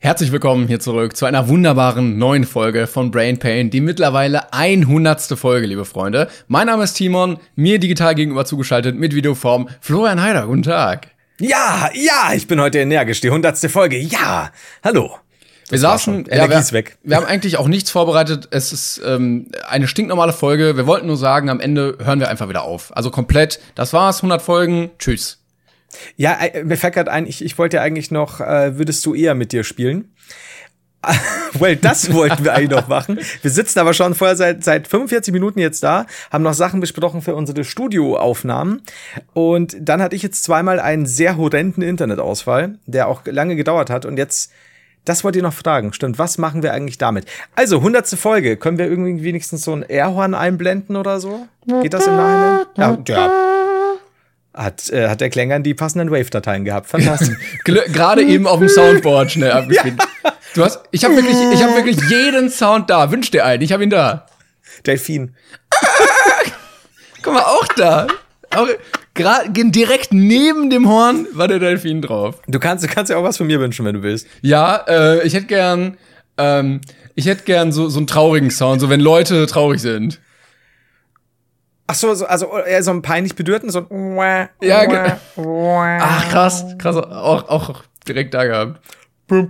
Herzlich willkommen hier zurück zu einer wunderbaren neuen Folge von Brain Pain, die mittlerweile 100. Folge, liebe Freunde. Mein Name ist Timon, mir digital gegenüber zugeschaltet mit Videoform Florian Heider. Guten Tag. Ja, ich bin heute energisch, die 100. Folge, ja, hallo. Wir saßen, Energie ist weg. Wir haben eigentlich auch nichts vorbereitet, es ist eine stinknormale Folge. Wir wollten nur sagen, am Ende hören wir einfach wieder auf. Also komplett, das war's, 100 Folgen, tschüss. Ja, mir fällt gerade ein, ich wollte ja eigentlich noch, würdest du eher mit dir spielen? Well, das wollten wir eigentlich noch machen. Wir sitzen aber schon vorher seit 45 Minuten jetzt da, haben noch Sachen besprochen für unsere Studioaufnahmen. Und dann hatte ich jetzt zweimal einen sehr horrenden Internetausfall, der auch lange gedauert hat. Und jetzt, das wollt ihr noch fragen. Stimmt, was machen wir eigentlich damit? Also, 100. Folge. Können wir irgendwie wenigstens so ein Airhorn einblenden oder so? Geht das im Nachhinein? Ja. Hat der Klängern die passenden Wave-Dateien gehabt. Fantastisch. Gerade eben auf dem Soundboard schnell abgespielt. Ja. Ich habe wirklich jeden Sound da. Wünsch dir einen, ich habe ihn da. Delfin. Guck mal, auch da. Auch direkt neben dem Horn war der Delfin drauf. Du kannst ja auch was von mir wünschen, wenn du willst. Ja, ich hätte gern so einen traurigen Sound, so wenn Leute traurig sind. Ach so, also eher so einen peinlich Bedürften, so ein Ja, ach, krass, auch direkt da gehabt. Oh,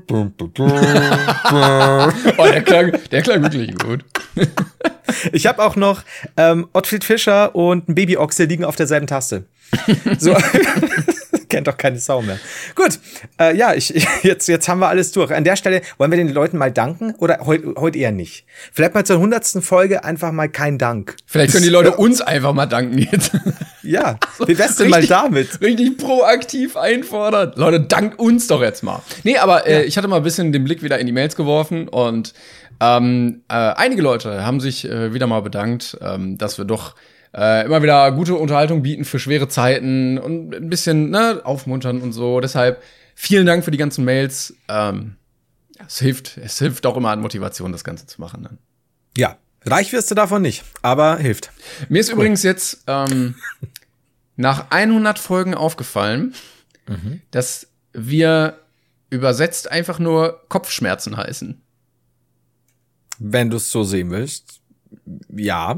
der klang wirklich gut. Ich habe auch noch Ottfried Fischer und ein Babyochse liegen auf derselben Taste. So. Kennt doch keine Sau mehr. Gut, jetzt haben wir alles durch. An der Stelle wollen wir den Leuten mal danken oder heute eher nicht. Vielleicht mal zur 100. Folge einfach mal kein Dank. Vielleicht können die Leute uns einfach mal danken jetzt. Ja, wie wär's denn mal damit? Richtig proaktiv einfordern. Leute, dankt uns doch jetzt mal. Nee, aber ich hatte mal ein bisschen den Blick wieder in die Mails geworfen und einige Leute haben sich wieder mal bedankt, dass wir doch immer wieder gute Unterhaltung bieten für schwere Zeiten und ein bisschen aufmuntern und so. Deshalb vielen Dank für die ganzen Mails. Es hilft auch immer an Motivation, das Ganze zu machen. Dann. Ja, reich wirst du davon nicht, aber hilft. Mir ist übrigens jetzt nach 100 Folgen aufgefallen, dass wir übersetzt einfach nur Kopfschmerzen heißen. Wenn du es so sehen willst, ja.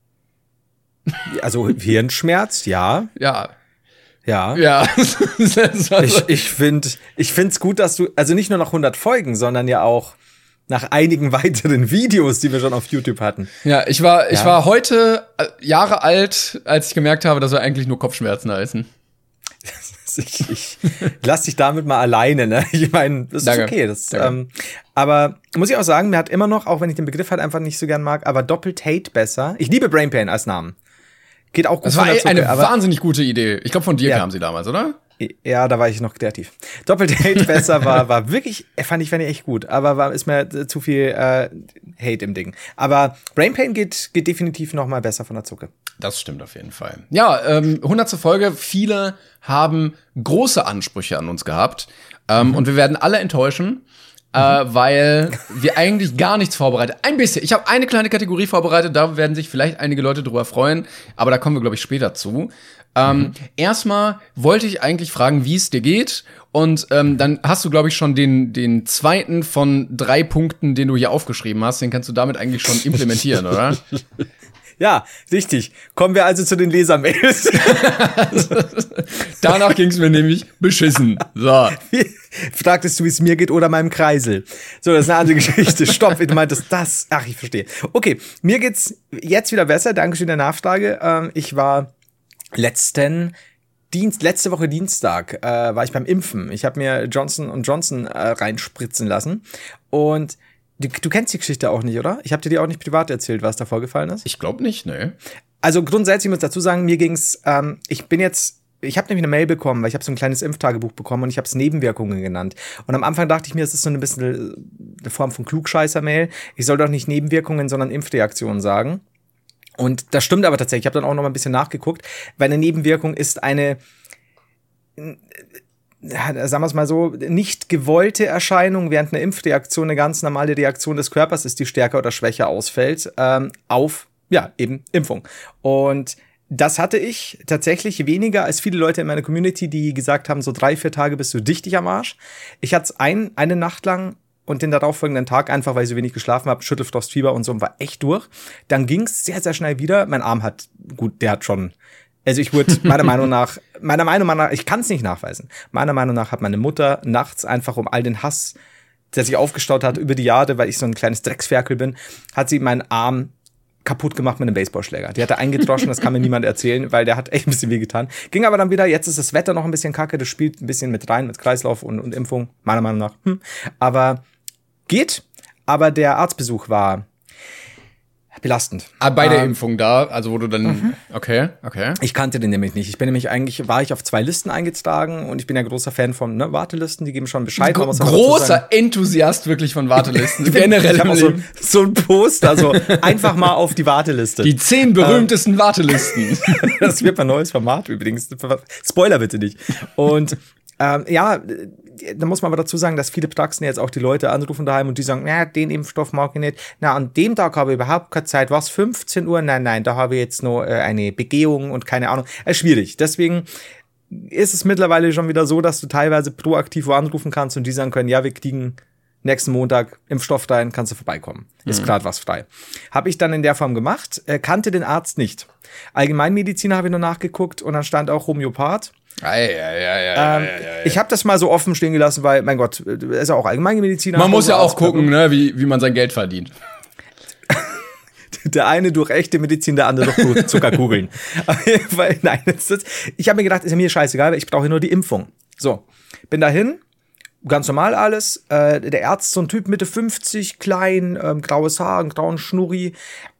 Also Hirnschmerz, ja. Ja. Ich find's gut, dass du, also nicht nur nach 100 Folgen, sondern ja auch nach einigen weiteren Videos, die wir schon auf YouTube hatten. Ja, ich war heute Jahre alt, als ich gemerkt habe, dass wir eigentlich nur Kopfschmerzen heißen. Ich lass dich damit mal alleine, ne? Ich meine, das ist okay. Aber muss ich auch sagen, mir hat immer noch, auch wenn ich den Begriff halt einfach nicht so gern mag, aber doppelt Hate besser. Ich liebe Brain Pain als Namen. Geht auch gut. Das war eine wahnsinnig gute Idee. Ich glaube, von dir kam sie damals, oder? Ja, da war ich noch kreativ. Doppelt Hate besser war wirklich, fand ich echt gut. Aber ist mir zu viel Hate im Ding. Aber Brain Pain geht definitiv noch mal besser von der Zucke. Das stimmt auf jeden Fall. Ja, 100. Folge. Viele haben große Ansprüche an uns gehabt. Und wir werden alle enttäuschen. Weil wir eigentlich gar nichts vorbereitet. Ein bisschen. Ich habe eine kleine Kategorie vorbereitet, da werden sich vielleicht einige Leute drüber freuen, aber da kommen wir, glaube ich, später zu. Erstmal wollte ich eigentlich fragen, wie es dir geht. Und dann hast du, glaube ich, schon den zweiten von 3 Punkten, den du hier aufgeschrieben hast. Den kannst du damit eigentlich schon implementieren, oder? Ja, richtig. Kommen wir also zu den Lesermails. Danach ging es mir nämlich beschissen. So. Fragtest du, wie es mir geht oder meinem Kreisel? So, das ist eine andere Geschichte. Stopp, du meintest das. Ach, ich verstehe. Okay, mir geht's jetzt wieder besser. Dankeschön der Nachfrage. Ich war letzte Woche Dienstag war ich beim Impfen. Ich habe mir Johnson & Johnson reinspritzen lassen. Und du kennst die Geschichte auch nicht, oder? Ich habe dir die auch nicht privat erzählt, was da vorgefallen ist. Ich glaube nicht, ne. Also grundsätzlich muss ich dazu sagen, mir ging's, ich habe nämlich eine Mail bekommen, weil ich habe so ein kleines Impftagebuch bekommen und ich habe es Nebenwirkungen genannt. Und am Anfang dachte ich mir, das ist so ein bisschen eine Form von Klugscheißer-Mail. Ich soll doch nicht Nebenwirkungen, sondern Impfreaktionen sagen. Und das stimmt aber tatsächlich. Ich habe dann auch noch mal ein bisschen nachgeguckt, weil eine Nebenwirkung ist eine, sagen wir es mal so, nicht gewollte Erscheinung, während eine Impfreaktion eine ganz normale Reaktion des Körpers ist, die stärker oder schwächer ausfällt, auf, eben Impfung. Und Das hatte ich tatsächlich weniger als viele Leute in meiner Community, die gesagt haben, so 3-4 Tage bist du dichtig am Arsch. Ich hatte es eine Nacht lang und den darauffolgenden Tag einfach, weil ich so wenig geschlafen habe, Schüttelfrostfieber und so, und war echt durch. Dann ging es sehr, sehr schnell wieder. Mein Arm der hat schon, also ich wurde meiner Meinung nach, ich kann es nicht nachweisen. Meiner Meinung nach hat meine Mutter nachts einfach, um all den Hass, der sich aufgestaut hat über die Jahre, weil ich so ein kleines Drecksferkel bin, hat sie meinen Arm kaputt gemacht mit einem Baseballschläger. Die hat er eingedroschen, das kann mir niemand erzählen, weil der hat echt ein bisschen wehgetan. Ging aber dann wieder, jetzt ist das Wetter noch ein bisschen kacke, das spielt ein bisschen mit rein, mit Kreislauf und Impfung, meiner Meinung nach. Aber geht, aber der Arztbesuch war belastend. Bei der Impfung da, also wo du dann, okay. Ich kannte den nämlich nicht. Ich bin nämlich war ich auf 2 Listen eingetragen und ich bin ja großer Fan von Wartelisten, die geben schon Bescheid. Großer Enthusiast wirklich von Wartelisten. Generell ich habe so ein Poster, so einfach mal auf die Warteliste. Die 10 berühmtesten Wartelisten. Das wird mein neues Format übrigens. Spoiler bitte nicht. Und da muss man aber dazu sagen, dass viele Praxen jetzt auch die Leute anrufen daheim und die sagen, den Impfstoff mag ich nicht. An dem Tag habe ich überhaupt keine Zeit. Was, 15 Uhr? Nein, da habe ich jetzt noch eine Begehung und keine Ahnung. Schwierig. Deswegen ist es mittlerweile schon wieder so, dass du teilweise proaktiv wo anrufen kannst und die sagen können, ja, wir kriegen nächsten Montag Impfstoff rein, kannst du vorbeikommen. Ist gerade was frei. Habe ich dann in der Form gemacht, kannte den Arzt nicht. Allgemeinmediziner habe ich nur nachgeguckt und dann stand auch Homöopath. Ich habe das mal so offen stehen gelassen, weil, mein Gott, er ist ja auch Allgemeinmediziner. Man muss ja auch gucken, ne, wie man sein Geld verdient. Der eine durch echte Medizin, der andere durch Zuckerkugeln. Nein, ich habe mir gedacht, ist ja mir scheißegal, ich brauche nur die Impfung. So, bin dahin, ganz normal alles. Der Arzt, so ein Typ Mitte 50, klein, graues Haar, einen grauen Schnurri,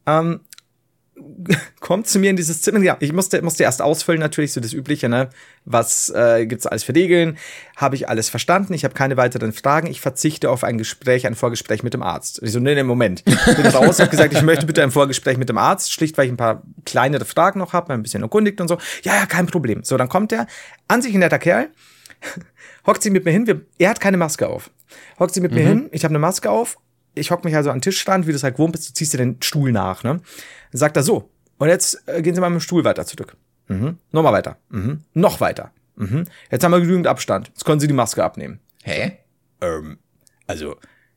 kommt zu mir in dieses Zimmer. Ja, ich musste erst ausfüllen, natürlich so das Übliche, ne? Was gibt's alles für Regeln? Habe ich alles verstanden? Ich habe keine weiteren Fragen. Ich verzichte auf ein Vorgespräch mit dem Arzt. Ich so, nee, Moment. Bin raus, habe gesagt, ich möchte bitte ein Vorgespräch mit dem Arzt, schlicht, weil ich ein paar kleinere Fragen noch habe, ein bisschen erkundigt und so. Ja, kein Problem. So, dann kommt der, an sich ein netter Kerl, hockt sie mit mir hin, er hat keine Maske auf. Hockt sie mit mir hin, ich habe eine Maske auf, ich hock mich also an den Tischrand, wie du es halt gewohnt bist, du ziehst dir den Stuhl nach, ne? Dann sagt er so, und jetzt gehen Sie mal mit dem Stuhl weiter zurück. Nochmal weiter. Noch weiter. Jetzt haben wir genügend Abstand. Jetzt können Sie die Maske abnehmen. Hä? Und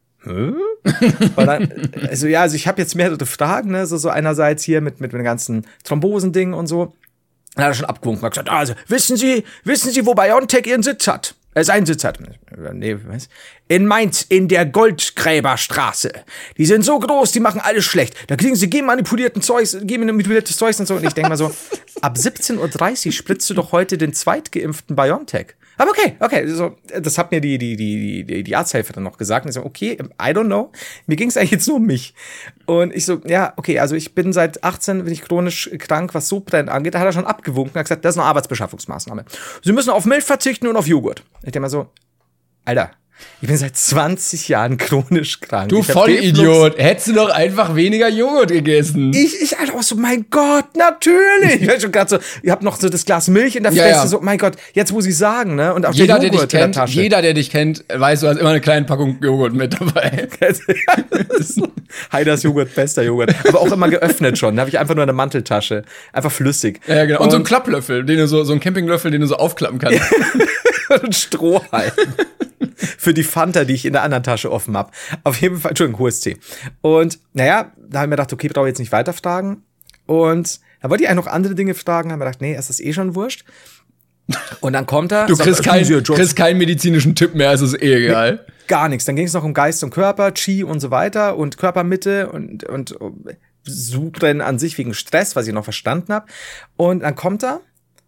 dann, also ich habe jetzt mehrere Fragen, ne? So einerseits hier mit den ganzen Thrombosendingen und so. Dann hat er schon abgewunken und gesagt, also, wissen Sie, wo BioNTech ihren Sitz hat? Seinen Sitz hat. Nee, was? In Mainz, in der Goldgräberstraße. Die sind so groß, die machen alles schlecht. Da kriegen sie genmanipuliertes Zeugs und so. Und ich denke mal so, ab 17:30 Uhr spritzt du doch heute den zweitgeimpften BioNTech. Aber okay, so, das hat mir die Arzthelferin noch gesagt. Und ich so, okay, I don't know. Mir ging es eigentlich jetzt nur um mich. Und ich so, ja, okay, also ich bin seit 18, bin ich chronisch krank, was Sodbrennen angeht. Da hat er schon abgewunken, hat gesagt, das ist eine Arbeitsbeschaffungsmaßnahme. Sie müssen auf Milch verzichten und auf Joghurt. Ich denke mal so, Alter, ich bin seit 20 Jahren chronisch krank. Du Vollidiot, hättest du doch einfach weniger Joghurt gegessen. Ich Alter, auch so, mein Gott, natürlich. Ich war schon gerade so, ihr habt noch so das Glas Milch in der Fresse, so, mein Gott, jetzt muss ich sagen, ne? Und auch jeder, der dich kennt, weiß, du hast immer eine kleine Packung Joghurt mit dabei. Heiders Joghurt, bester Joghurt. Aber auch immer geöffnet schon. Da habe ich einfach nur eine Manteltasche. Einfach flüssig. Ja, genau. Und so einen Klapplöffel, so einen Campinglöffel, den du so aufklappen kannst. Und Strohhalm. Für die Fanta, die ich in der anderen Tasche offen habe. Auf jeden Fall, Entschuldigung, hohes C. Und naja, da habe ich mir gedacht, okay, brauche ich jetzt nicht weiter fragen. Und da wollte ich eigentlich noch andere Dinge fragen. Da habe ich mir gedacht, nee, ist das eh schon wurscht. Und dann kommt er. Du kriegst keinen medizinischen Tipp mehr, es ist eh egal. Gar nichts. Dann ging es noch um Geist und Körper, Chi und so weiter und Körpermitte und Suchen an sich wegen Stress, was ich noch verstanden habe. Und dann kommt er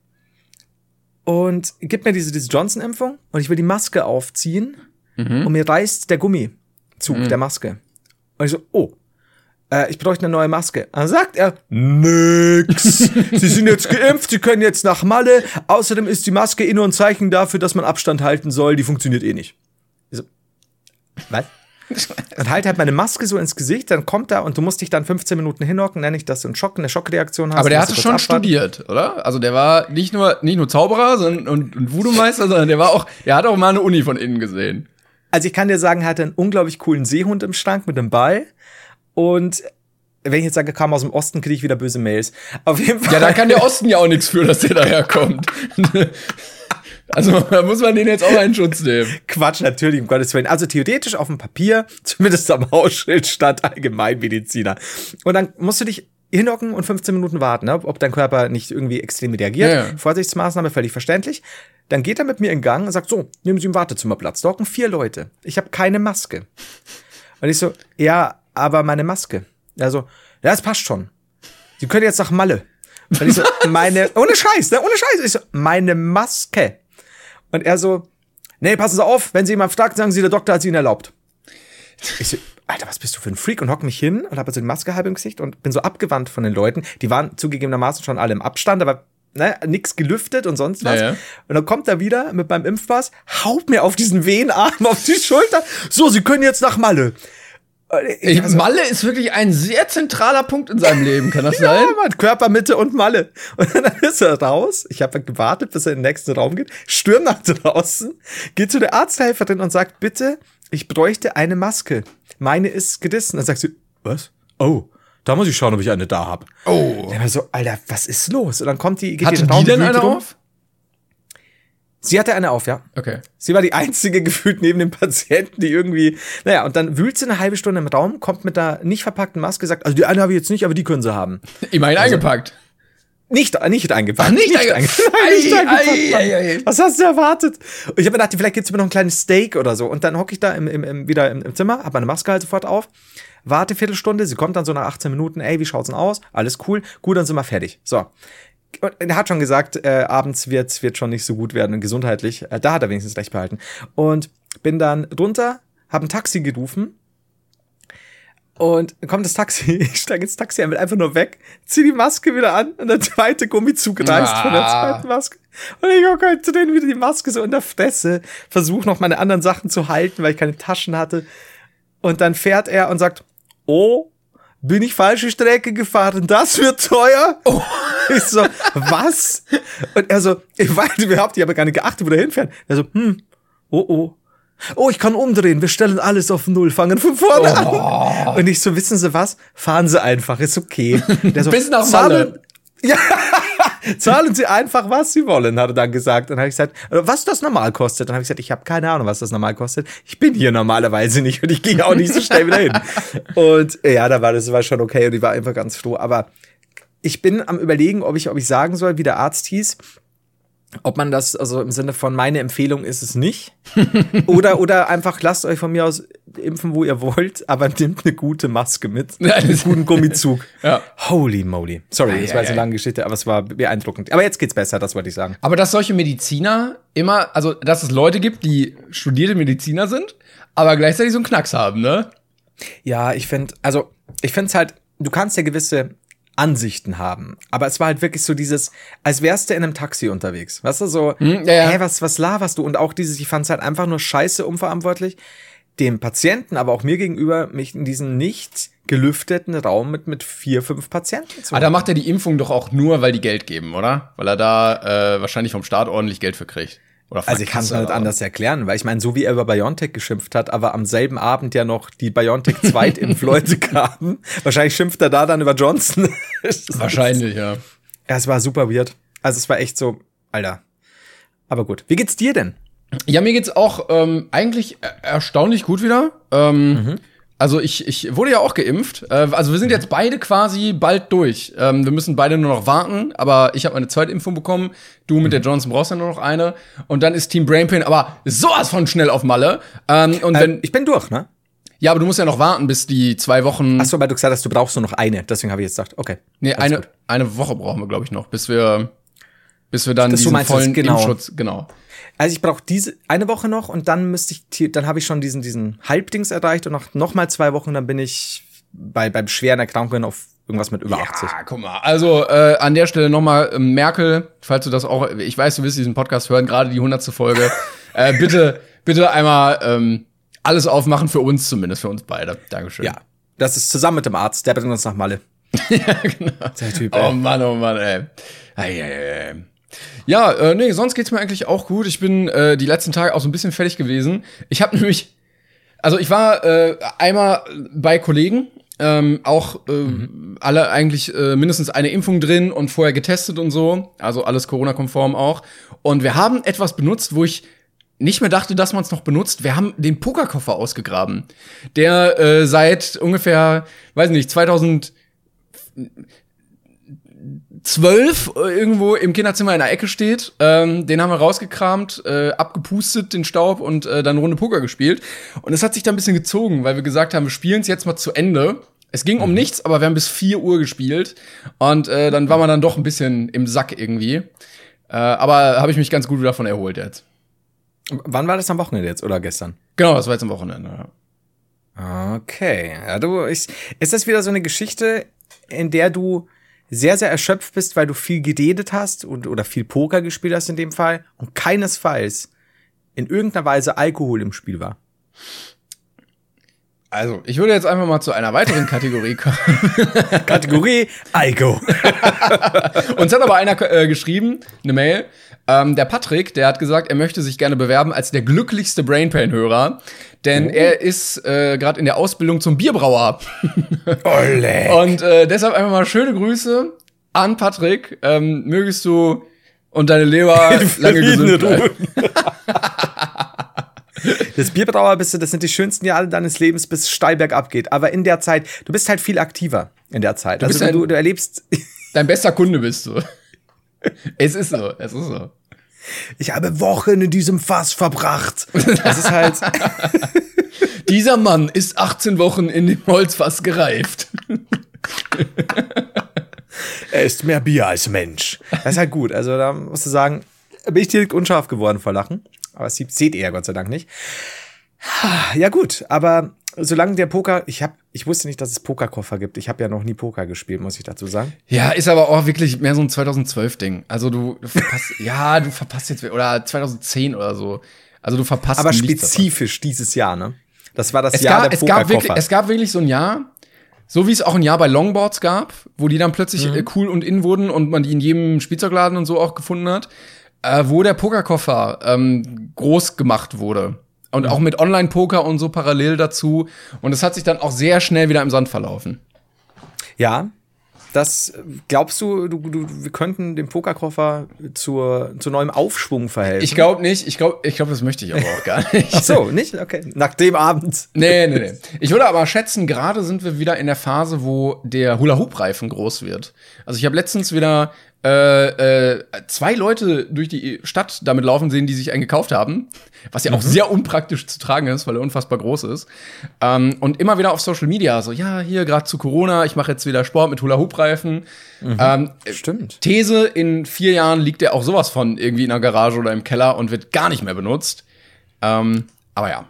und gibt mir diese Johnson-Impfung und ich will die Maske aufziehen und mir reißt der Gummizug der Maske. Und ich so, ich bräuchte eine neue Maske. Dann sagt er, nix. Sie sind jetzt geimpft, Sie können jetzt nach Malle. Außerdem ist die Maske nur ein Zeichen dafür, dass man Abstand halten soll. Die funktioniert eh nicht. Ich so, was? Und halt meine Maske so ins Gesicht, dann kommt er und du musst dich dann 15 Minuten hinhocken, nenne ich das so eine Schockreaktion hast. Aber der hatte schon studiert, oder? Also der war nicht nur Zauberer und Voodoo-Meister, sondern der hat auch mal eine Uni von innen gesehen. Also ich kann dir sagen, er hatte einen unglaublich coolen Seehund im Schrank mit einem Ball und wenn ich jetzt sage, kam aus dem Osten, kriege ich wieder böse Mails. Auf jeden Fall. Ja, da kann der Osten ja auch nichts für, dass der daherkommt. Also da muss man den jetzt auch einen Schutz nehmen. Quatsch, natürlich, um Gottes Willen. Also theoretisch auf dem Papier, zumindest am Hausschild, stand Allgemeinmediziner. Und dann musst du dich hinhocken und 15 Minuten warten, ne? Ob dein Körper nicht irgendwie extrem reagiert. Ja. Vorsichtsmaßnahme, völlig verständlich. Dann geht er mit mir in Gang und sagt, so, nehmen Sie im Wartezimmer Platz. Da hocken 4 Leute. Ich habe keine Maske. Und ich so, ja, aber meine Maske. Also, ja, das passt schon. Sie können jetzt nach Malle. Und ich so, ohne Scheiß, ne? Ohne Scheiß. Ich so, meine Maske. Und er so, nee, passen Sie auf, wenn Sie jemand fragt, sagen Sie, der Doktor hat es Ihnen erlaubt. Ich so, Alter, was bist du für ein Freak? Und hock mich hin und habe so die Maske halb im Gesicht und bin so abgewandt von den Leuten. Die waren zugegebenermaßen schon alle im Abstand, aber nix gelüftet und sonst was. Ja. Und dann kommt er wieder mit meinem Impfpass, haut mir auf diesen Venenarm auf die Schulter. So, Sie können jetzt nach Malle. Malle ist wirklich ein sehr zentraler Punkt in seinem Leben, kann das sein? Ja, Mann, Körpermitte und Malle. Und dann ist er raus. Ich habe gewartet, bis er in den nächsten Raum geht. Stürmt nach draußen, geht zu der Arzthelferin und sagt, bitte, ich bräuchte eine Maske. Meine ist gerissen. Dann sagt sie, was? Oh, da muss ich schauen, ob ich eine da habe. Oh. Der war so, Alter, was ist los? Und dann kommt die, geht Hatte den Raum, die denn eine auf? Sie hatte eine auf, ja. Okay. Sie war die einzige gefühlt neben dem Patienten, die irgendwie, und dann wühlt sie eine halbe Stunde im Raum, kommt mit der nicht verpackten Maske, sagt, also die eine habe ich jetzt nicht, aber die können sie haben. Immerhin eingepackt. Nicht eingepackt. Ach, nicht eingepackt. Was hast du erwartet? Und ich habe mir gedacht, vielleicht gibt's mir noch ein kleines Steak oder so. Und dann hocke ich da wieder im Zimmer, habe meine Maske halt sofort auf, warte Viertelstunde, sie kommt dann so nach 18 Minuten, ey, wie schaut's denn aus? Alles cool, gut, dann sind wir fertig. So. Und er hat schon gesagt, abends wird schon nicht so gut werden, gesundheitlich. Da hat er wenigstens recht behalten. Und bin dann runter, habe ein Taxi gerufen. Und dann kommt das Taxi, ich steige ins Taxi, er will einfach nur weg, zieh die Maske wieder an und der zweite Gummizug reißt von der zweiten Maske. Und ich hocke halt zu denen wieder die Maske so in der Fresse, versuche noch meine anderen Sachen zu halten, weil ich keine Taschen hatte. Und dann fährt er und sagt, oh, bin ich falsche Strecke gefahren, das wird teuer. Oh. Ich so, was? Und er so, ich weiß überhaupt, ich habe gar nicht geachtet, wo der hinfährt. Er so, oh, ich kann umdrehen, wir stellen alles auf Null, fangen von vorne an. Und ich so, wissen Sie was? Fahren Sie einfach, ist okay. Der so, bis nach Malle. Ja, zahlen Sie einfach, was Sie wollen, hat er dann gesagt. Und dann habe ich gesagt, was das normal kostet. Dann habe ich gesagt, ich habe keine Ahnung, was das normal kostet. Ich bin hier normalerweise nicht und ich gehe auch nicht so schnell wieder hin. Und ja, das war schon okay und ich war einfach ganz froh. Aber ich bin am Überlegen, ob ich sagen soll, wie der Arzt hieß. Ob man das, also im Sinne von meine Empfehlung ist es nicht. oder einfach lasst euch von mir aus impfen, wo ihr wollt, aber nehmt eine gute Maske mit. Einen guten Gummizug. Ja. Holy moly. Sorry, das war jetzt eine lange Geschichte, aber es war beeindruckend. Aber jetzt geht's besser, das wollte ich sagen. Aber dass solche Mediziner immer, also dass es Leute gibt, die studierte Mediziner sind, aber gleichzeitig so einen Knacks haben, ne? Ja, ich finde es halt, du kannst ja gewisse Ansichten haben. Aber es war halt wirklich so dieses, als wärst du in einem Taxi unterwegs. Weißt du, so, hey, was laberst du? Und auch dieses, ich fand es halt einfach nur scheiße unverantwortlich, dem Patienten, aber auch mir gegenüber, mich in diesen nicht gelüfteten Raum mit 4, 5 Patienten zu machen. Da macht er die Impfung doch auch nur, weil die Geld geben, oder? Weil er da wahrscheinlich vom Staat ordentlich Geld für kriegt. Also ich kann es nicht anders erklären, weil ich meine, so wie er über BioNTech geschimpft hat, aber am selben Abend ja noch die BioNTech-Zweitimpfleute kamen, wahrscheinlich schimpft er da dann über Johnson. Wahrscheinlich, ja. Ja, es war super weird. Also es war echt so, Alter. Aber gut. Wie geht's dir denn? Ja, mir geht's auch eigentlich erstaunlich gut wieder. Also ich wurde ja auch geimpft. Also wir sind jetzt beide quasi bald durch. Wir müssen beide nur noch warten. Aber ich habe meine zweite Impfung bekommen. Du mit der Johnson brauchst ja nur noch eine. Und dann ist Team Brainpain aber sowas von schnell auf Malle. Ich bin durch, ne? Ja, aber du musst ja noch warten, bis die 2 Wochen. Ach so, weil du gesagt hast, du brauchst nur noch eine. Deswegen habe ich jetzt gedacht, okay. Nee, eine Woche brauchen wir, glaube ich, noch, bis wir dann diesen vollen Impfschutz, genau. Also ich brauche diese eine Woche noch und dann dann habe ich schon diesen Halbdings erreicht und noch mal 2 Wochen, dann bin ich bei schweren Erkrankungen auf irgendwas mit über 80. Ja, guck mal. Also an der Stelle noch mal Merkel, falls du das auch, ich weiß, du wirst diesen Podcast hören, gerade die 100. Folge, bitte einmal alles aufmachen für uns zumindest, für uns beide. Dankeschön. Ja, das ist zusammen mit dem Arzt, der bringt uns nach Malle. Ja, genau. Der Typ, oh Mann, ey. Ja, nee, sonst geht's mir eigentlich auch gut. Ich bin die letzten Tage auch so ein bisschen fertig gewesen. Ich habe nämlich, also ich war einmal bei Kollegen Auch alle eigentlich mindestens eine Impfung drin und vorher getestet und so. Also alles Corona-konform auch. Und wir haben etwas benutzt, wo ich nicht mehr dachte, dass man es noch benutzt. Wir haben den Pokerkoffer ausgegraben, der seit ungefähr, weiß nicht, 2012 irgendwo im Kinderzimmer in der Ecke steht. Den haben wir rausgekramt, abgepustet, den Staub und dann eine Runde Poker gespielt. Und es hat sich da ein bisschen gezogen, weil wir gesagt haben, wir spielen es jetzt mal zu Ende. Es ging um nichts, aber wir haben bis 4 Uhr gespielt. Und dann war man dann doch ein bisschen im Sack irgendwie. Aber habe ich mich ganz gut davon erholt jetzt. Wann war das, am Wochenende jetzt oder gestern? Genau, das war jetzt am Wochenende, ja. Okay. Ja, ist das wieder so eine Geschichte, in der du sehr, sehr erschöpft bist, weil du viel geredet hast oder viel Poker gespielt hast in dem Fall und keinesfalls in irgendeiner Weise Alkohol im Spiel war? Also, ich würde jetzt einfach mal zu einer weiteren Kategorie kommen. Kategorie Alko. Uns hat aber einer geschrieben, eine Mail. Der Patrick, der hat gesagt, er möchte sich gerne bewerben als der glücklichste Brainpain-Hörer, denn er ist gerade in der Ausbildung zum Bierbrauer. Olle. Und deshalb einfach mal schöne Grüße an Patrick. Mögest du und deine Leber lange gesund bleiben. Das Bierbrauer das sind die schönsten Jahre deines Lebens, bis es steil bergab geht. Aber in der Zeit, du bist halt viel aktiver in der Zeit. Du erlebst. Dein bester Kunde bist du. Es ist so. Ich habe Wochen in diesem Fass verbracht. Das ist halt. Dieser Mann ist 18 Wochen in dem Holzfass gereift. Er ist mehr Bier als Mensch. Das ist halt gut. Also da musst du sagen, bin ich direkt unscharf geworden vor Lachen. Aber das seht ihr ja Gott sei Dank nicht. Ja gut, aber solange der Poker, ich wusste nicht, dass es Pokerkoffer gibt. Ich habe ja noch nie Poker gespielt, muss ich dazu sagen. Ja, ist aber auch wirklich mehr so ein 2012-Ding. Also du verpasst, du verpasst jetzt, oder 2010 oder so. Also du verpasst aber spezifisch dieses Jahr, ne? Das war das Jahr der Pokerkoffer. Es gab wirklich so ein Jahr, so wie es auch ein Jahr bei Longboards gab, wo die dann plötzlich cool und in wurden und man die in jedem Spielzeugladen und so auch gefunden hat, wo der Pokerkoffer groß gemacht wurde. Und auch mit Online-Poker und so parallel dazu. Und es hat sich dann auch sehr schnell wieder im Sand verlaufen. Ja, das glaubst du, wir könnten dem Pokerkoffer zu neuem Aufschwung verhelfen? Ich glaube nicht. Ich glaube, das möchte ich aber auch gar nicht. Ach so, nicht? Okay. Nach dem Abend. Nee. Ich würde aber schätzen, gerade sind wir wieder in der Phase, wo der Hula-Hoop-Reifen groß wird. Also ich habe letztens wieder 2 Leute durch die Stadt damit laufen sehen, die sich einen gekauft haben, was ja auch sehr unpraktisch zu tragen ist, weil er unfassbar groß ist. Und immer wieder auf Social Media so, ja, hier gerade zu Corona, ich mache jetzt wieder Sport mit Hula-Hoop-Reifen. Stimmt. These, in 4 Jahren liegt der auch sowas von irgendwie in der Garage oder im Keller und wird gar nicht mehr benutzt. Aber ja.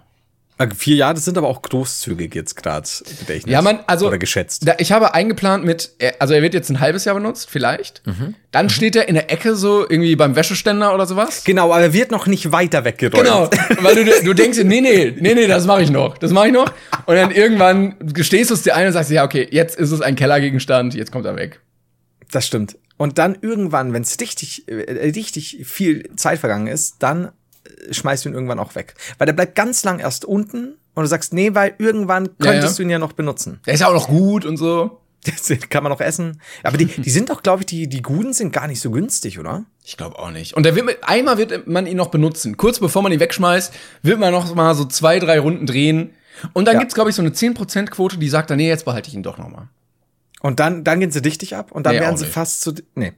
4 Jahre, das sind aber auch großzügig jetzt gerade Gedächtnis. Ja, also oder geschätzt. Ich habe eingeplant er wird jetzt ein halbes Jahr benutzt, vielleicht. Dann steht er in der Ecke so irgendwie beim Wäscheständer oder sowas. Genau, aber er wird noch nicht weiter weggeräumt. Genau, weil du denkst, nee, das mache ich noch. Und dann irgendwann gestehst du es dir ein und sagst, ja, okay, jetzt ist es ein Kellergegenstand, jetzt kommt er weg. Das stimmt. Und dann irgendwann, wenn es richtig viel Zeit vergangen ist, dann schmeißt du ihn irgendwann auch weg. Weil der bleibt ganz lang erst unten und du sagst, nee, weil irgendwann könntest du ihn ja noch benutzen. Der ist ja auch noch gut und so. Das kann man noch essen. Aber die sind doch, glaube ich, die guten sind gar nicht so günstig, oder? Ich glaube auch nicht. Und einmal wird man ihn noch benutzen. Kurz bevor man ihn wegschmeißt, wird man noch mal so 2, 3 Runden drehen. Und dann gibt's, glaube ich, so eine 10%-Quote, die sagt dann, nee, jetzt behalte ich ihn doch noch mal. Und dann gehen sie dichtig ab und dann werden sie fast zu... Nee.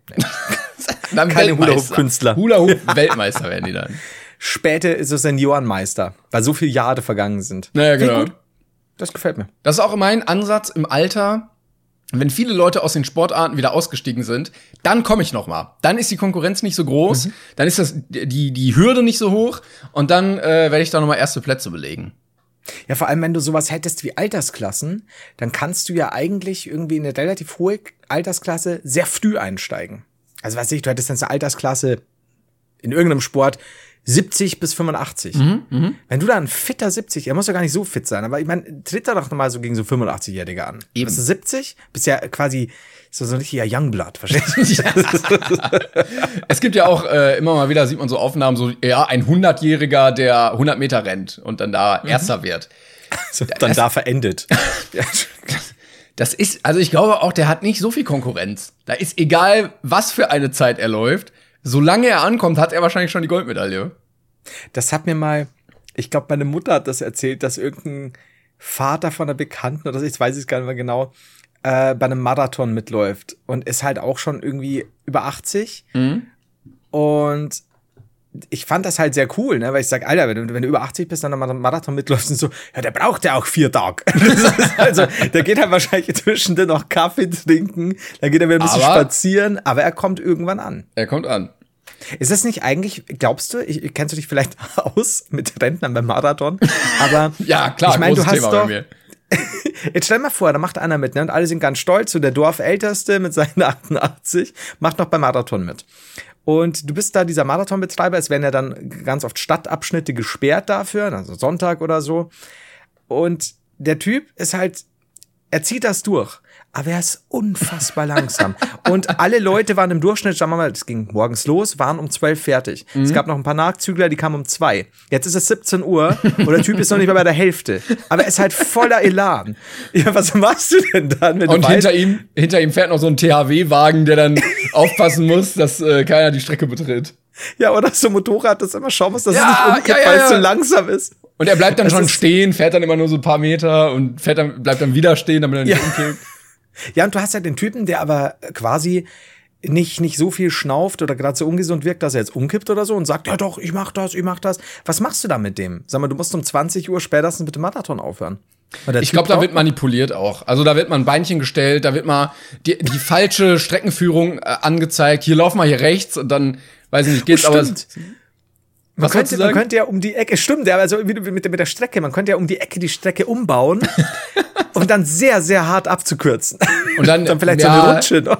Dann keine Hula-Hoop-Künstler. Hula-Hoop-Weltmeister werden die dann. Später ist es Seniorenmeister, weil so viele Jahre vergangen sind. Naja, genau. Gut. Das gefällt mir. Das ist auch mein Ansatz im Alter. Wenn viele Leute aus den Sportarten wieder ausgestiegen sind, dann komme ich noch mal. Dann ist die Konkurrenz nicht so groß, dann ist die Hürde nicht so hoch und dann werde ich da noch mal erste Plätze belegen. Ja, vor allem, wenn du sowas hättest wie Altersklassen, dann kannst du ja eigentlich irgendwie in eine relativ hohe Altersklasse sehr früh einsteigen. Also weiß ich, du hättest dann eine Altersklasse in irgendeinem Sport 70 bis 85. Wenn du da ein fitter 70, er muss ja gar nicht so fit sein, aber ich meine, tritt da doch mal so gegen so 85-Jährige an. Eben. Bist du 70? Bist ja quasi so ein richtiger Youngblood, verstehst du? Es gibt ja auch immer mal wieder, sieht man so Aufnahmen, so, ja, ein 100-Jähriger, der 100 Meter rennt und dann da Erster wird. Dann da verendet. Das ist, also ich glaube auch, der hat nicht so viel Konkurrenz. Da ist egal, was für eine Zeit er läuft. Solange er ankommt, hat er wahrscheinlich schon die Goldmedaille. Das hat mir mal, ich glaube, meine Mutter hat das erzählt, dass irgendein Vater von einer Bekannten oder so, ich weiß es gar nicht mehr genau, bei einem Marathon mitläuft und ist halt auch schon irgendwie über 80. Und ich fand das halt sehr cool, ne? Weil ich sag, Alter, wenn du über 80 bist, dann am Marathon mitläufst und so, ja, der braucht ja auch 4 Tage. Also, der geht halt wahrscheinlich zwischendrin noch Kaffee trinken, dann geht er wieder ein bisschen spazieren, aber er kommt irgendwann an. Er kommt an. Ist das nicht eigentlich, glaubst du, kennst du dich vielleicht aus mit Rentnern beim Marathon? Aber ja, klar, ich meine, du hast Thema doch, bei mir. Jetzt stell mal vor, da macht einer mit, ne? Und alle sind ganz stolz, so der Dorfälteste mit seinen 88 macht noch beim Marathon mit. Und du bist da dieser Marathonbetreiber, es werden ja dann ganz oft Stadtabschnitte gesperrt dafür, also Sonntag oder so. Und der Typ ist halt, er zieht das durch, aber er ist unfassbar langsam. Und alle Leute waren im Durchschnitt, sagen wir mal, es ging morgens los, waren um 12 fertig. Es gab noch ein paar Nachzügler, die kamen um 2. Jetzt ist es 17 Uhr und der Typ ist noch nicht mal bei der Hälfte. Aber er ist halt voller Elan. Ja, was machst du denn dann? Wenn und du hinter ihm fährt noch so ein THW-Wagen, der dann aufpassen muss, dass keiner die Strecke betritt. Ja, oder so ein Motorrad, das immer schauen muss, dass es nicht umkippt, weil es so langsam ist. Und er bleibt dann schon stehen, fährt dann immer nur so ein paar Meter und bleibt dann wieder stehen, damit er nicht umkippt. Ja, und du hast ja den Typen, der aber quasi nicht so viel schnauft oder gerade so ungesund wirkt, dass er jetzt umkippt oder so und sagt, ja doch, ich mach das. Was machst du da mit dem? Sag mal, du musst um 20 Uhr spätestens mit dem Marathon aufhören. Ich glaube, da wird manipuliert auch. Also da wird mal ein Beinchen gestellt, da wird mal die falsche Streckenführung angezeigt. Hier lauf mal hier rechts und dann, weiß ich nicht, geht's aber... Man könnte ja um die Ecke, stimmt, also mit der Strecke, man könnte ja um die Ecke die Strecke umbauen und dann sehr, sehr hart abzukürzen. Und dann vielleicht so eine Rutsche noch.